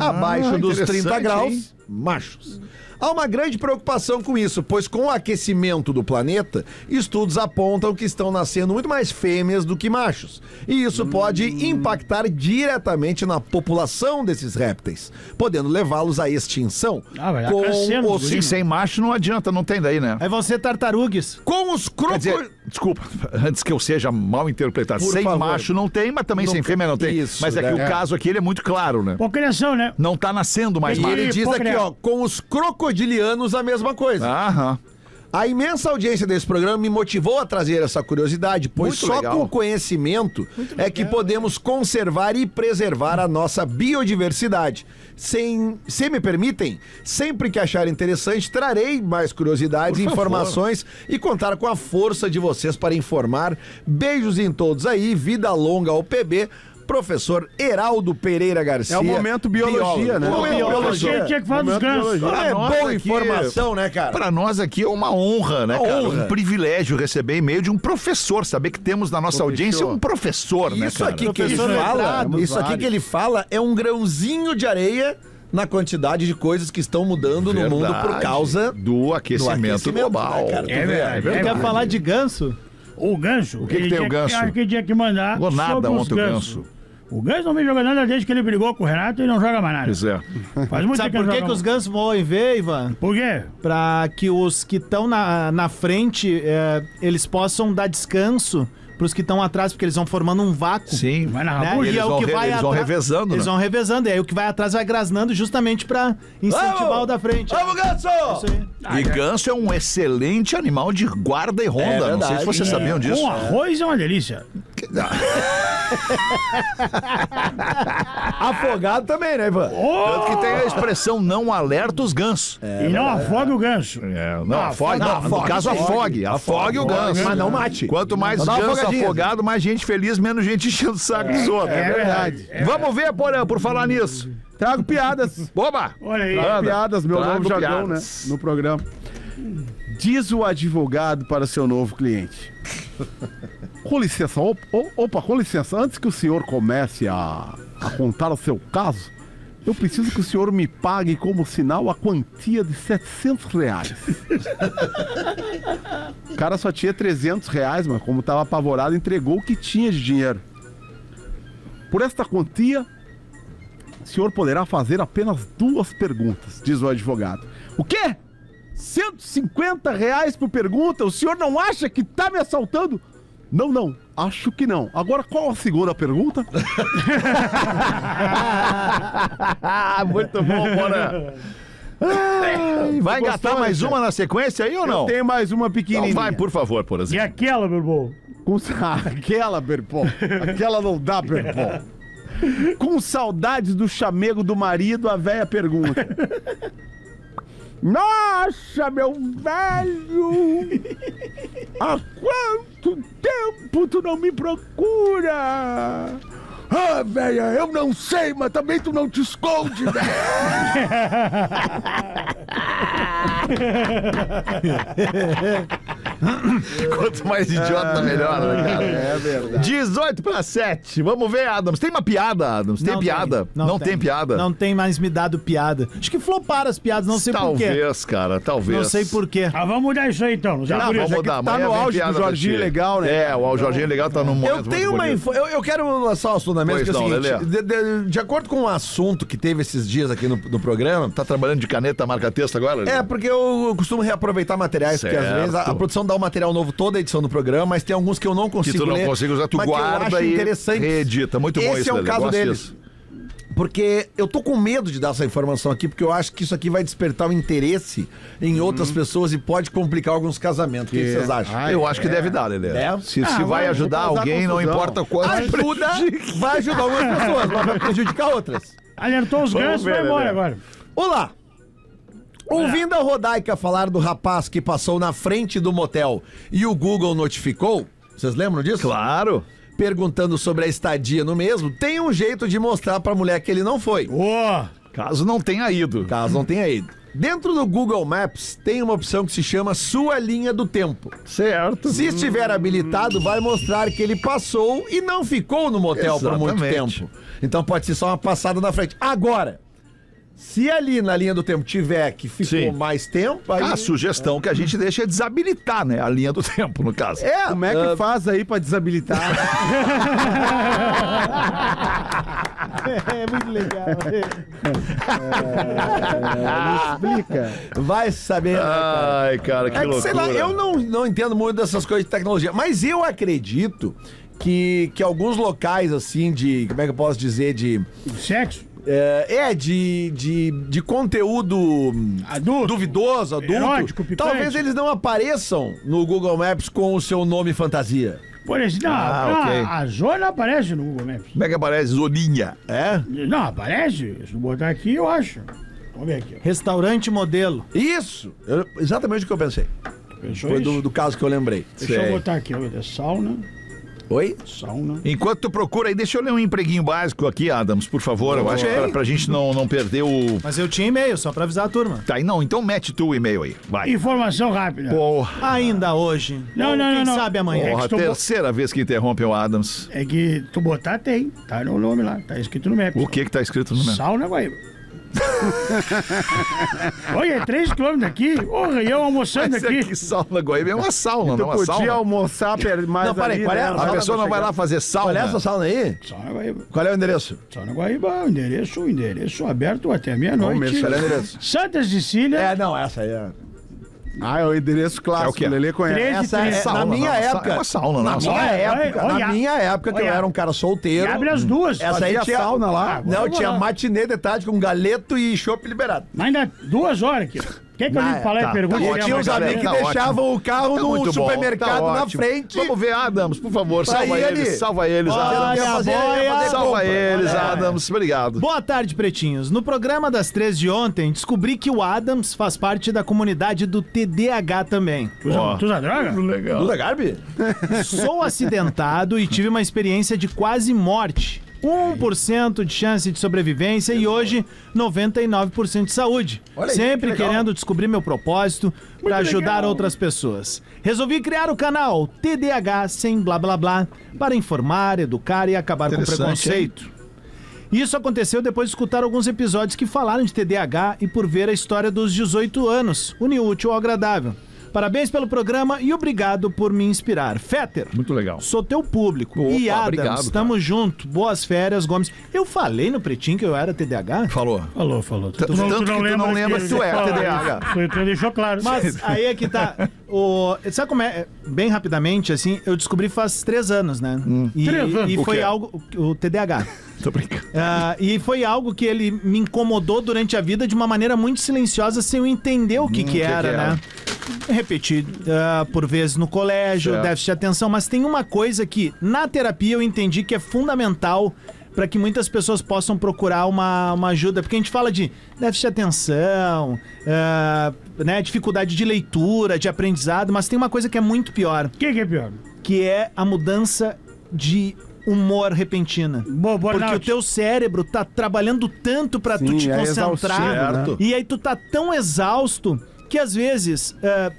abaixo dos 30 interessante, graus, hein? machos. Há uma grande preocupação com isso, pois com o aquecimento do planeta, estudos apontam que estão nascendo muito mais fêmeas do que machos. E isso pode impactar diretamente na população desses répteis, podendo levá-los à extinção. vai com crescendo, os Sim, sem macho não adianta, não tem daí, né? Aí vão ser tartarugues. Com os Quer dizer, desculpa, antes que eu seja mal interpretado, Por sem favor. macho não tem, mas também Não sem tem. fêmea não tem. Isso, Mas é que né? o caso aqui ele é muito claro, né? Procriação, né? Não tá nascendo mais E macho. ele diz aqui, ó, com os crocodilianos a mesma coisa. Aham. A imensa audiência desse programa me motivou a trazer essa curiosidade, pois Muito só legal. com o conhecimento é que podemos conservar e preservar a nossa biodiversidade. Se me permitem, sempre que achar interessante, trarei mais curiosidades, Por favor. informações e contar com a força de vocês para informar. Beijos em todos aí, vida longa ao PB. Professor Heraldo Pereira Garcia. É o momento biologia, né? Momento biologia. Tinha que falar dos gansos. É nós boa aqui- informação, né, cara? Pra nós aqui é uma honra, né, Uma cara? honra. Um privilégio receber e-mail de um professor, saber que temos na nossa audiência um professor, né, Isso cara? aqui que ele Professor fala, letrado, isso aqui que ele fala é um grãozinho de areia na quantidade de coisas que estão mudando no mundo por causa do aquecimento global. né, cara? Tu É vê? verdade. Quer falar de ganso? O ganso. O que ele tem o tinha ganso? Acho que ele tinha que mandar. Jogou nada sobre os ontem o gansos. ganso. O ganso não vem jogando nada desde que ele brigou com o Renato e não joga mais nada. Pois é. Faz muito Sabe tempo por que, não que os joga gansos vão ao IV, Ivan? mais. Por quê? Pra que os que estão na frente, eles possam dar descanso pros que estão atrás, porque eles vão formando um vácuo. Sim. Vai na Né? rua. E eles é o vão que vai eles vão atrás- revezando, Eles né? vão revezando, e aí o que vai atrás vai grasnando justamente pra incentivar o da frente. Vamos, Ganso! Isso aí. E ganso é um excelente animal de guarda e ronda. Não sei se vocês sabiam disso. Com arroz é uma delícia. Afogado também, né, Ivan? Tanto que tem a expressão não alerta os gansos. E não afogue o ganso. Não, afogue, não, no caso afogue. Afogue o ganso. Mas não mate. Quanto mais Só dá uma ganso afogadinha. afogado, mais gente feliz, menos gente enchendo o saco dos outros. É verdade. Vamos ver, Porã, por falar nisso. Trago piadas. Oba! Olha aí. Anda. Piadas, meu Trago novo jargão, piadas. né? No programa. Diz o advogado para seu novo cliente. Com licença, opa, com licença. Antes que o senhor comece a contar o seu caso, eu preciso que o senhor me pague como sinal a quantia de R$700. O cara só tinha R$300, mas como estava apavorado, entregou o que tinha de dinheiro. Por esta quantia, o senhor poderá fazer apenas 2 perguntas, diz o advogado. O quê? R$150 por pergunta? O senhor não acha que tá me assaltando? Não, acho que não. Agora, qual a segunda pergunta? Muito bom, Porã. Vai engatar mais uma na sequência aí ou não? Tem mais uma Então pequenininha. vai, por favor, E Porãzinho. aquela, meu irmão? Aquela, Berpol. Aquela não dá, Berpol. Com saudades do chamego do marido, a véia pergunta. Nossa, meu velho! Há quanto tempo tu não me procura? Ah, velha, eu não sei, mas também tu não te esconde, velho. Quanto mais idiota, melhor, né, cara? É verdade. 18:07. Vamos ver, Adams. Tem uma piada, Adams? Tem piada? Não tem piada? Não tem mais me dado piada. Acho que floparam as piadas, não sei porquê. Talvez, cara, talvez. Não sei porquê. Ah, vamos mudar isso aí então. Já por Vamos isso. mudar. tá Amanhã no vem auge piada do pra Jorginho ti. Legal, né? É, o Jorginho Legal tá num momento Eu tenho muito uma bonito. eu quero lançar um assunto na mesa, Pois que é o não, seguinte, de acordo com um assunto que teve esses dias aqui no programa, Tá trabalhando de caneta marca-texto agora? Lelê? porque eu costumo reaproveitar materiais, porque às Certo. vezes a produção dá um material novo toda a edição do programa, mas tem alguns que eu não Que consigo tu não ler, consegue usar, tu mas que eu guarda acho e interessante. reedita. Muito bom Esse isso, é o Lelê. caso Gosto deles. disso. Porque eu tô com medo de dar essa informação aqui, porque eu acho que isso aqui vai despertar o interesse em outras pessoas e pode complicar alguns casamentos. O que vocês acham? Eu acho que deve dar, Lelê. É? Se vai ajudar causar alguém, não confusão. importa quanto. Vai ajudar algumas pessoas, mas vai prejudicar outras. Alertou os Vamos gansos, ver, vai embora Lelê. agora. Olá! Ouvindo a Rodaica falar do rapaz que passou na frente do motel e o Google notificou, vocês lembram disso? Claro. Perguntando sobre a estadia no mesmo, tem um jeito de mostrar pra mulher que ele não foi, Ô, Caso não tenha ido. caso não tenha ido. Dentro do Google Maps tem uma opção que se chama Sua Linha do Tempo. Certo. Se estiver habilitado, vai mostrar que ele passou e não ficou no motel por muito Exatamente. tempo. Então pode ser só uma passada na frente. Agora, Se ali na linha do tempo tiver que ficou mais tempo, aí... A sugestão que a gente deixa é desabilitar, né? A linha do tempo, no caso. Como é que faz aí pra desabilitar? É muito legal. Me explica. Vai saber, né, cara? Ai, cara, que loucura. Sei lá, eu não entendo muito dessas coisas de tecnologia, mas eu acredito que alguns locais, assim, de... Como é que eu posso dizer? De... Sexo? De conteúdo duvidoso, adulto. Erótico, picante. Talvez eles não apareçam no Google Maps com o seu nome fantasia. Por exemplo, a zona aparece no Google Maps. Como é que aparece? Zoninha. É? Não, aparece. Se eu botar aqui, eu acho. Vamos ver aqui. Restaurante modelo. Isso! Exatamente o que eu pensei. Pensou Foi isso? do caso que eu lembrei. Deixa eu botar aqui, ó. Sauna. Oi? Sauna. Enquanto tu procura aí, deixa eu ler um empreguinho básico aqui, Adams, por favor. Eu acho que pra gente não perder o... Mas eu tinha e-mail, só pra avisar a turma. Tá, então mete tu o e-mail aí. Vai. Informação rápida. Porra. Ainda hoje. Não. Quem sabe amanhã. Porra, terceira vez que interrompe o Adams. É que tu botar tem. Tá no nome lá. Tá escrito no Maps. O que tá escrito no Maps? Sauna Guaíba. Olha, é 3 km daqui. Porra, e eu almoçando Mas aqui. que sauna Guaíba é uma sauna, não é uma Podia sauna. almoçar mais Não, peraí, ali, qual é? né? A pessoa não vai lá fazer sauna. Qual é essa sauna aí? Sauna Guaíba. Qual é o endereço? Sauna Guaíba, endereço aberto até meia-noite. Qual é o endereço? Santa Cecília. Não, essa aí é... É o endereço clássico, É o quê? o Lelê conhece. 13, Essa é, Sauna, na minha não, época. é uma sauna, não. Na Olha, minha época, que eu era um cara solteiro. E abre as duas. Essa aí Fazia tinha sauna lá. Não, tinha matinê de tarde com galeto e chopp liberado. Mas ainda 2 horas aqui. Quer que eu ligue pra lá e pergunte? E se tinha é uns uma amigos que tá deixavam o carro Tá muito no bom, supermercado tá na ótimo. frente. Vamos ver, Adams, por favor, Pra salva ir eles, ali. salva eles, Adams. Ia fazer Salva compra. eles, Olha. Adams, obrigado. Boa tarde, pretinhos. No programa das 3 de ontem, descobri que o Adams faz parte da comunidade do TDAH também. Tu usa droga? Legal. Duda Garbi? Sou acidentado e tive uma experiência de quase morte. 1% de chance de sobrevivência e hoje 99% de saúde. Olha aí, Sempre que legal. querendo descobrir meu propósito para ajudar legal. outras pessoas. Resolvi criar o canal TDAH sem blá blá blá para informar, educar e acabar com o Interessante, preconceito. Isso aconteceu depois de escutar alguns episódios que falaram de TDAH e por ver a história dos 18 anos, unir o útil ao agradável. Parabéns pelo programa e obrigado por me inspirar. Fetter, Muito legal. sou teu público. Opa, E Adams, obrigado, tamo junto. Boas férias, Gomes. Eu falei no Pretinho que eu era TDAH? Falou. Falou. Tanto que tu não lembra que tu é TDAH. Tu deixou claro. Mas aí é que tá. Sabe como é? Bem rapidamente, assim, eu descobri faz 3 anos, né? 3 anos. E O foi quê? algo. O TDAH. Tô brincando. E foi algo que ele me incomodou durante a vida de uma maneira muito silenciosa, sem eu entender o que era, né? Repeti por vezes no colégio, Certo. déficit de atenção, mas tem uma coisa que na terapia eu entendi que é fundamental para que muitas pessoas possam procurar uma ajuda, porque a gente fala de déficit de atenção, né, dificuldade de leitura, de aprendizado, mas tem uma coisa que é muito pior, O que é pior? que é a mudança de humor repentina. Burnout. Porque o teu cérebro tá trabalhando tanto pra tu Sim, te é concentrar. exaustivo, né? E aí tu tá tão exausto que às vezes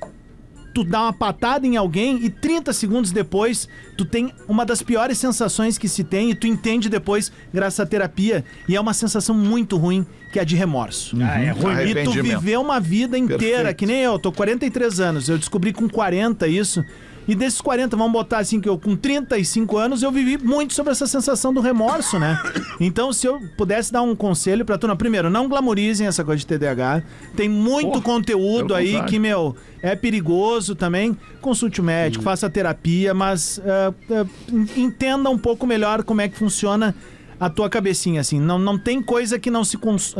tu dá uma patada em alguém e 30 segundos depois tu tem uma das piores sensações que se tem e tu entende depois graças à terapia. E é uma sensação muito ruim, que é a de remorso. É ruim. E tu Arrependimento. viveu uma vida inteira, Perfeito. que nem eu, tô 43 anos, eu descobri com 40 isso. E desses 40, vamos botar assim, que eu com 35 anos, eu vivi muito sobre essa sensação do remorso, né? Então, se eu pudesse dar um conselho pra turma, primeiro, não glamorizem essa coisa de TDAH. Tem muito conteúdo pelo aí contrário. que, é perigoso também. Consulte o médico, faça terapia, mas entenda um pouco melhor como é que funciona a tua cabecinha, assim. Não tem coisa que não se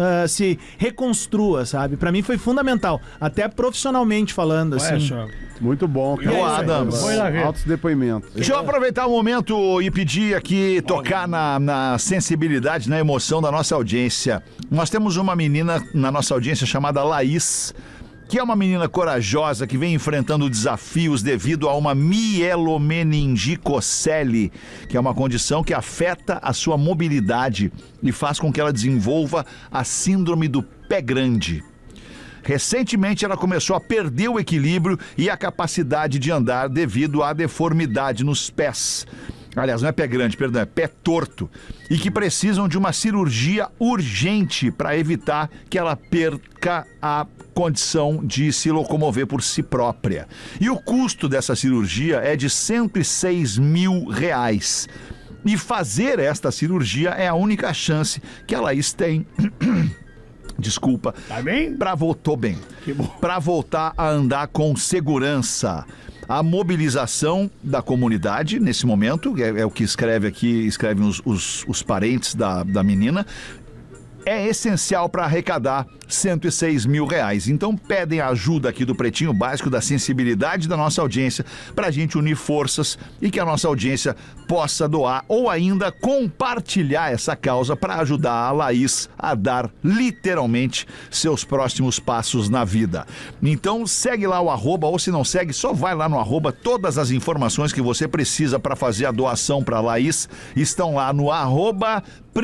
reconstrua, sabe? Pra mim foi fundamental, até profissionalmente falando, Olha assim. só. Muito bom, cara. E é isso aí. Adams. Foi lá ver. Altos depoimentos. Deixa eu aproveitar o momento e pedir aqui, tocar na sensibilidade, na emoção da nossa audiência. Nós temos uma menina na nossa audiência chamada Laís, que é uma menina corajosa que vem enfrentando desafios devido a uma mielomeningicocele, que é uma condição que afeta a sua mobilidade e faz com que ela desenvolva a síndrome do pé grande. Recentemente ela começou a perder o equilíbrio e a capacidade de andar devido à deformidade nos pés. aliás, não é pé grande, perdão, é pé torto, e que precisam de uma cirurgia urgente para evitar que ela perca a condição de se locomover por si própria. E o custo dessa cirurgia é de R$106 mil. E fazer esta cirurgia é a única chance que a Laís tem... Desculpa. Tá bem? Tô bem. Para voltar a andar com segurança. A mobilização da comunidade, nesse momento, é o que escrevem os parentes da menina, é essencial para arrecadar R$106 mil. Então pedem a ajuda aqui do Pretinho Básico, da sensibilidade da nossa audiência, para a gente unir forças e que a nossa audiência possa doar ou ainda compartilhar essa causa para ajudar a Laís a dar literalmente seus próximos passos na vida. Então segue lá o arroba, ou se não segue, só vai lá no arroba. Todas as informações que você precisa para fazer a doação para a Laís estão lá no arroba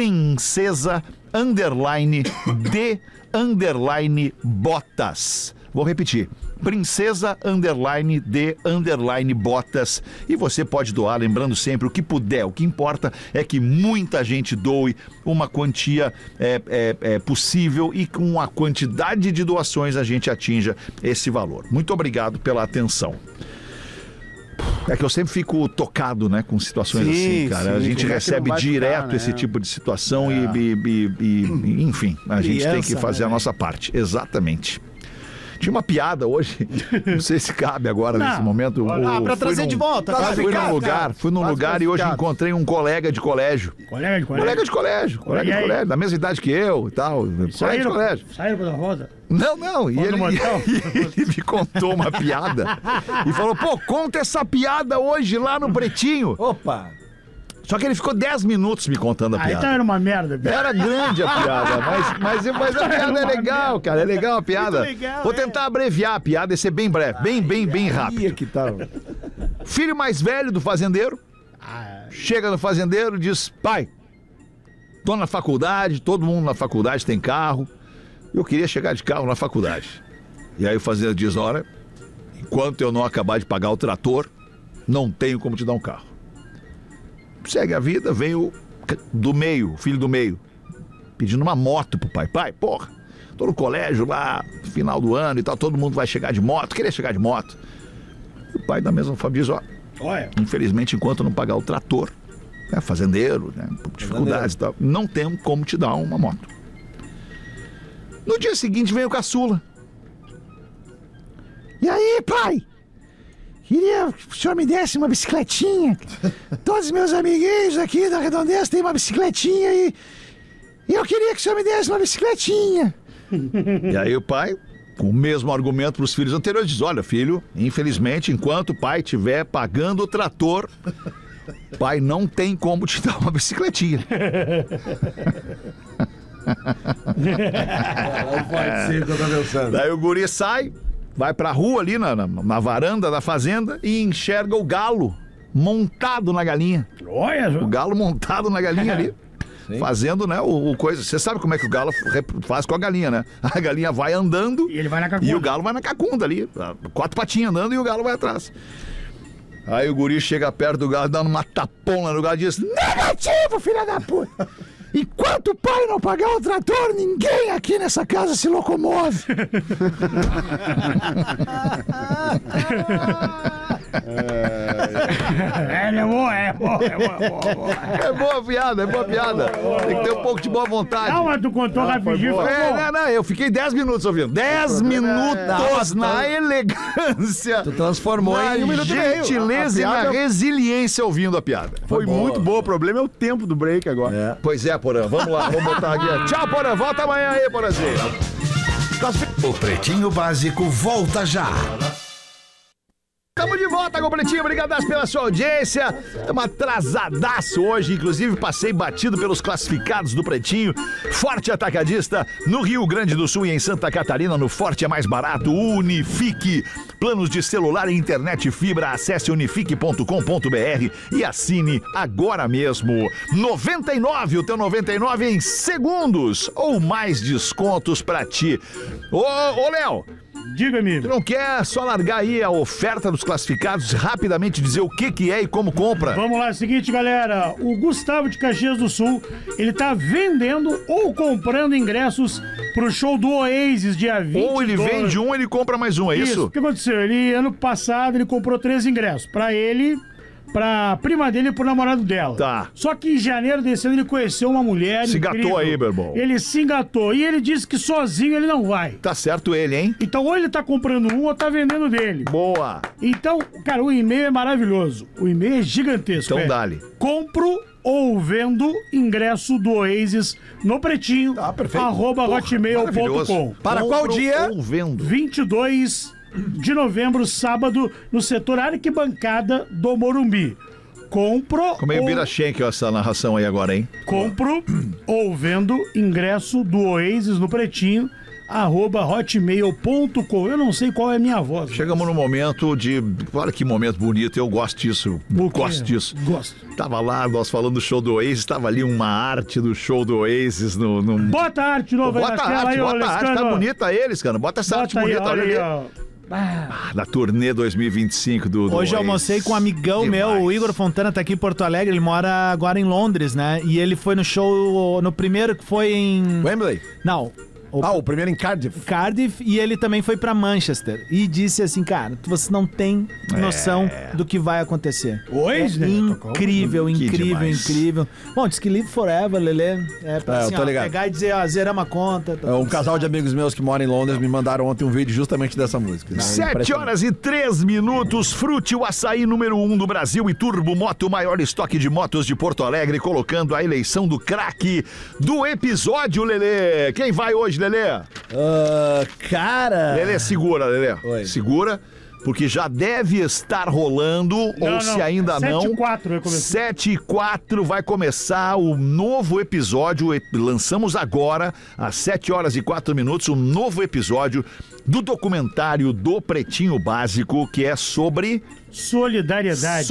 princesa_de_botas. Vou repetir. princesa_de_botas. E você pode doar, lembrando sempre o que puder. O que importa é que muita gente doe uma quantia possível e com a quantidade de doações a gente atinja esse valor. Muito obrigado pela atenção. É que eu sempre fico tocado, né, com situações assim, cara. A gente recebe direto esse tipo de situação e enfim, a gente tem que fazer a nossa parte. Exatamente. Tinha uma piada hoje, não sei se cabe agora nesse momento. Pra trazer de volta. Fui num lugar e hoje encontrei um colega de colégio. Colega de colégio, da mesma idade que eu e tal. Colega de colégio. Saíram da roda? Não. E ele me contou uma piada e falou, conta essa piada hoje lá no Pretinho. Opa! Só que ele ficou 10 minutos me contando a piada. Então era uma merda. Era grande a piada, mas a piada é legal, cara. É legal a piada. Legal, vou tentar abreviar a piada e ser bem breve, bem rápido. Que tal? Filho mais velho do fazendeiro chega no fazendeiro e diz, pai, tô na faculdade, todo mundo na faculdade tem carro, eu queria chegar de carro na faculdade. E aí o fazendeiro diz, olha, enquanto eu não acabar de pagar o trator, não tenho como te dar um carro. Segue a vida, vem o filho do meio, pedindo uma moto pro pai. Pai, porra, tô no colégio lá, final do ano e tal, todo mundo vai chegar de moto, queria chegar de moto. E o pai da mesma família diz, infelizmente, enquanto não pagar o trator, fazendeiro, né, dificuldades e tal, não tem como te dar uma moto. No dia seguinte vem o caçula. E aí, pai? Queria que o senhor me desse uma bicicletinha. Todos os meus amiguinhos aqui da Redondeza têm uma bicicletinha e eu queria que o senhor me desse uma bicicletinha. E aí o pai, com o mesmo argumento para os filhos anteriores, diz, olha, filho, infelizmente, enquanto o pai estiver pagando o trator, pai não tem como te dar uma bicicletinha. Não pode ser que eu tô pensando. Daí o guri sai, vai pra rua ali na varanda da fazenda e enxerga o galo montado na galinha. O galo montado na galinha ali. Sim. Fazendo, né, o coisa. Você sabe como é que o galo faz com a galinha, né? A galinha vai andando e ele vai na cacunda. E o galo vai na cacunda ali. 4 patinhas andando e o galo vai atrás. Aí o guri chega perto do galo, dando uma tapona no galo e diz, negativo, filha da puta! Enquanto o pai não pagar o trator, ninguém aqui nessa casa se locomove. É boa. É boa piada. Tem que ter um pouco de boa vontade. Não, mas tu contou rapidinho. Eu fiquei 10 minutos ouvindo. 10 minutos na elegância. Tu transformou em 1 minuto e meio. Gentileza e na resiliência ouvindo a piada. Foi muito boa. O problema é o tempo do break agora. Pois é, Porã. Vamos lá, vamos botar aqui. Tchau, Porã. Volta amanhã aí, Porãzinho. O Pretinho Básico volta já. Estamos de volta com o Pretinho, obrigado pela sua audiência. Estamos atrasadaço hoje, inclusive passei batido pelos classificados do Pretinho. Forte Atacadista, no Rio Grande do Sul e em Santa Catarina, no Forte é mais barato, Unifique. Planos de celular e internet fibra, acesse unifique.com.br e assine agora mesmo. 99, o teu 99 em segundos ou mais descontos pra ti. Ô Léo, Diga-me. Tu não quer só largar aí a oferta dos classificados, rapidamente dizer o que é e como compra? Vamos lá, é o seguinte, galera. O Gustavo de Caxias do Sul, ele tá vendendo ou comprando ingressos pro show do Oasis, dia 22. Ou ele vende um, ele compra mais um, é isso? O que aconteceu? Ele, ano passado, ele comprou 3 ingressos. Pra ele, pra prima dele e pro namorado dela. Tá. Só que em janeiro desse ano ele conheceu uma mulher Se incrível. engatou aí, meu irmão. Ele se engatou. E ele disse que sozinho ele não vai. Tá certo ele, hein? Então ou ele tá comprando um ou tá vendendo dele. Boa. Então, cara, o e-mail é maravilhoso. O e-mail é gigantesco. Então dá-lhe. Compro ou vendo ingresso do Oasis no Pretinho, perfeito. @hotmail.com. Para qual dia? Ou vendo. 22 de novembro, sábado, no setor arquibancada do Morumbi. Compro Como é o ou... Birachenk essa narração aí agora, hein? Compro ou vendo ingresso do Oasis no Pretinho, @hotmail.com. Eu não sei qual é a minha voz. Chegamos no momento de... Olha que momento bonito, eu gosto disso. Gosto disso. Gosto. Tava lá, nós falando do show do Oasis, tava ali uma arte do show do Oasis no... Bota a arte nova aí na Bota a tela arte, aí, ô bota a arte, tá Alessandro. bonita eles, cara. Bota essa arte Bota aí, bonita, olha ali. ó. Da turnê 2025 do Hoje Oasis. eu almocei com um amigão Demais. meu, o Igor Fontana, tá aqui em Porto Alegre, ele mora agora em Londres, né? E ele foi no show, no primeiro que foi em... Wembley? Não. O primeiro em Cardiff. Cardiff, e ele também foi pra Manchester. E disse assim, cara, você não tem noção do que vai acontecer. Oasis, né? Incrível, Que incrível, demais. incrível. Bom, diz que Live Forever, Lelê, é pra assim, eu tô ligado. pegar e dizer, ó, zeramos a conta. Tá Um casal de amigos meus que moram em Londres me mandaram ontem um vídeo justamente dessa música. 7h03, Frute, o açaí número 1 do Brasil e Turbo Moto, o maior estoque de motos de Porto Alegre, colocando a eleição do craque do episódio, Lelê. Quem vai hoje, Lelê? Cara... Lelê, segura, Lelê. Oi. Segura, porque já deve estar rolando, ou se ainda não... 7h04 vai começar o novo episódio, lançamos agora, às 7h04, o novo episódio do documentário do Pretinho Básico, que é sobre... Solidariedade.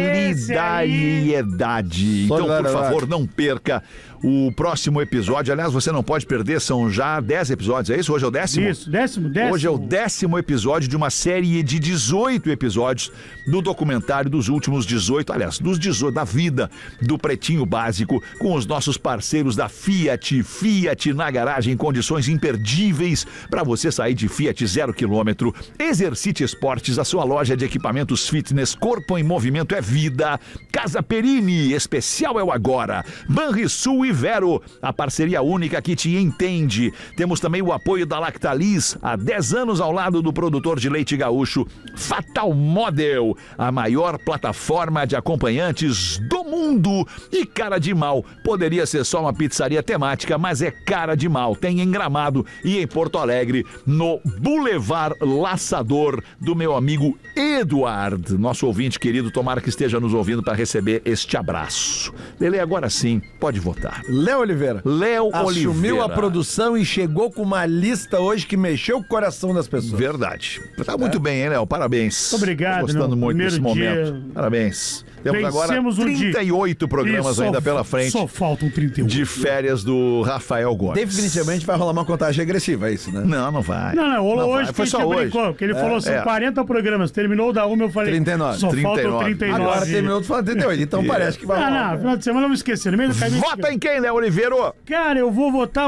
Solidariedade. Então, por favor, não perca o próximo episódio. Aliás, você não pode perder, são já 10 episódios, é isso? Hoje é o 10º? Isso, décimo. Hoje é o 10º episódio de uma série de 18 episódios do documentário dos últimos 18, aliás, dos 18 da vida do Pretinho Básico, com os nossos parceiros da Fiat. Fiat na garagem, condições imperdíveis para você sair de Fiat 0 km. Exercite Esportes, a sua loja de equipamentos fitness, corpo em movimento é vida. Casa Perini, especial é o agora. Banrisul e Vero, a parceria única que te entende. Temos também o apoio da Lactalis, há 10 anos ao lado do produtor de leite gaúcho. Fatal Model, a maior plataforma de acompanhantes do mundo. E Cara de Mal, poderia ser só uma pizzaria temática, mas é Cara de Mal. Tem em Gramado e em Porto Alegre, no Boulevard Laçador, do meu amigo Eduardo. Nosso ouvinte querido, tomara que esteja nos ouvindo para receber este abraço. Lelê, agora sim, pode votar. Léo Oliveira. Léo Assumiu Oliveira. a produção e chegou com uma lista hoje que mexeu o coração das pessoas. Verdade. Tá muito bem, hein, Léo? Parabéns. Muito obrigado, Tô gostando meu muito desse primeiro momento. dia. Parabéns. Temos agora Vencemos um dia. 38 programas Isso, ainda pela frente Só faltam 31. de férias do Rafael Gomes. Definitivamente vai rolar uma contagem regressiva, é isso, né? Não vai. Não, rolou Não hoje vai. que Foi a gente só hoje. brincou, porque ele falou, são 40 programas, terminou da uma, eu falei, 39. só faltam 39. 39. Agora terminou de falar 38, então parece que vai rolar. Não, final de semana eu me esqueci, no meio do caminho. Vota em quem, Léo Oliveira? Cara, eu vou votar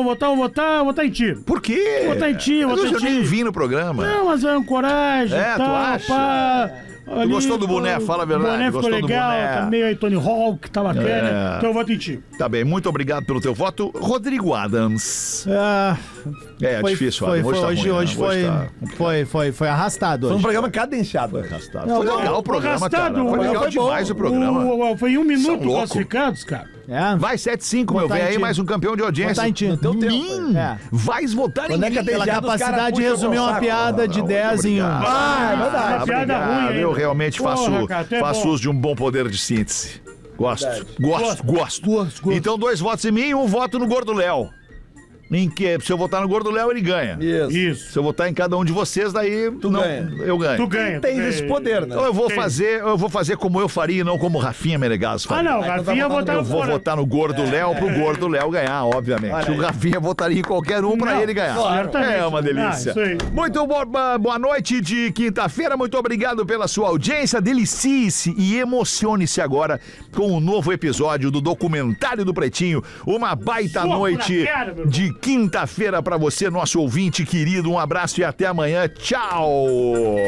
em ti. Por quê? Vou votar em ti, Mas votar em hoje eu nem ti. vim no programa. Não, mas é um coragem É, e tu tal, acha? pá. Tu gostou do boné? Fala a verdade. O boné ficou Gostou do legal, boné? tá meio aí Tony Hawk, tá bacana. É. Então eu voto em ti. Tá bem, muito obrigado pelo teu voto. Rodrigo Adams. É difícil, foi, Adam. hoje, Tá ruim, hoje né? foi arrastado Foi um hoje. programa cadenciado. Arrastado. Não, Foi não, legal o programa, arrastado, cara. Foi legal foi demais bom. o programa. Foi em um minuto louco. classificados, cara. É. Vai 7-5, meu. Votar Vem em aí ti. mais um campeão de audiência. Votar em ti. No teu tempo. Vais votar em Quando é mim. que Pela Os caras capacidade de puxam resumir o uma saco. piada de 10 em 1. Obrigado. Ah, é verdade. Uma piada Obrigado. ruim, hein? Eu realmente Porra, faço, cara, tu é faço bom. uso de um bom poder de síntese. Gosto. Gosto. Então 2 votos em mim e 1 voto no Gordo Léo. em que se eu votar no Gordo Léo, ele ganha. Isso. Se eu votar em cada um de vocês, daí ganha. Eu ganho. Tu ganha. Tem esse poder, né? Então eu vou fazer como eu faria e não como Rafinha Menegas faria. Ah, não, Rafinha votar Eu vou votar no Gordo Léo pro Gordo Léo ganhar, obviamente. O Rafinha votaria em qualquer um pra ele ganhar. É uma delícia. isso aí. Muito boa noite de quinta-feira. Muito obrigado pela sua audiência. Delicie-se e emocione-se agora com o novo episódio do documentário do Pretinho. Uma baita noite de quinta-feira pra você, nosso ouvinte querido. Um abraço e até amanhã. Tchau!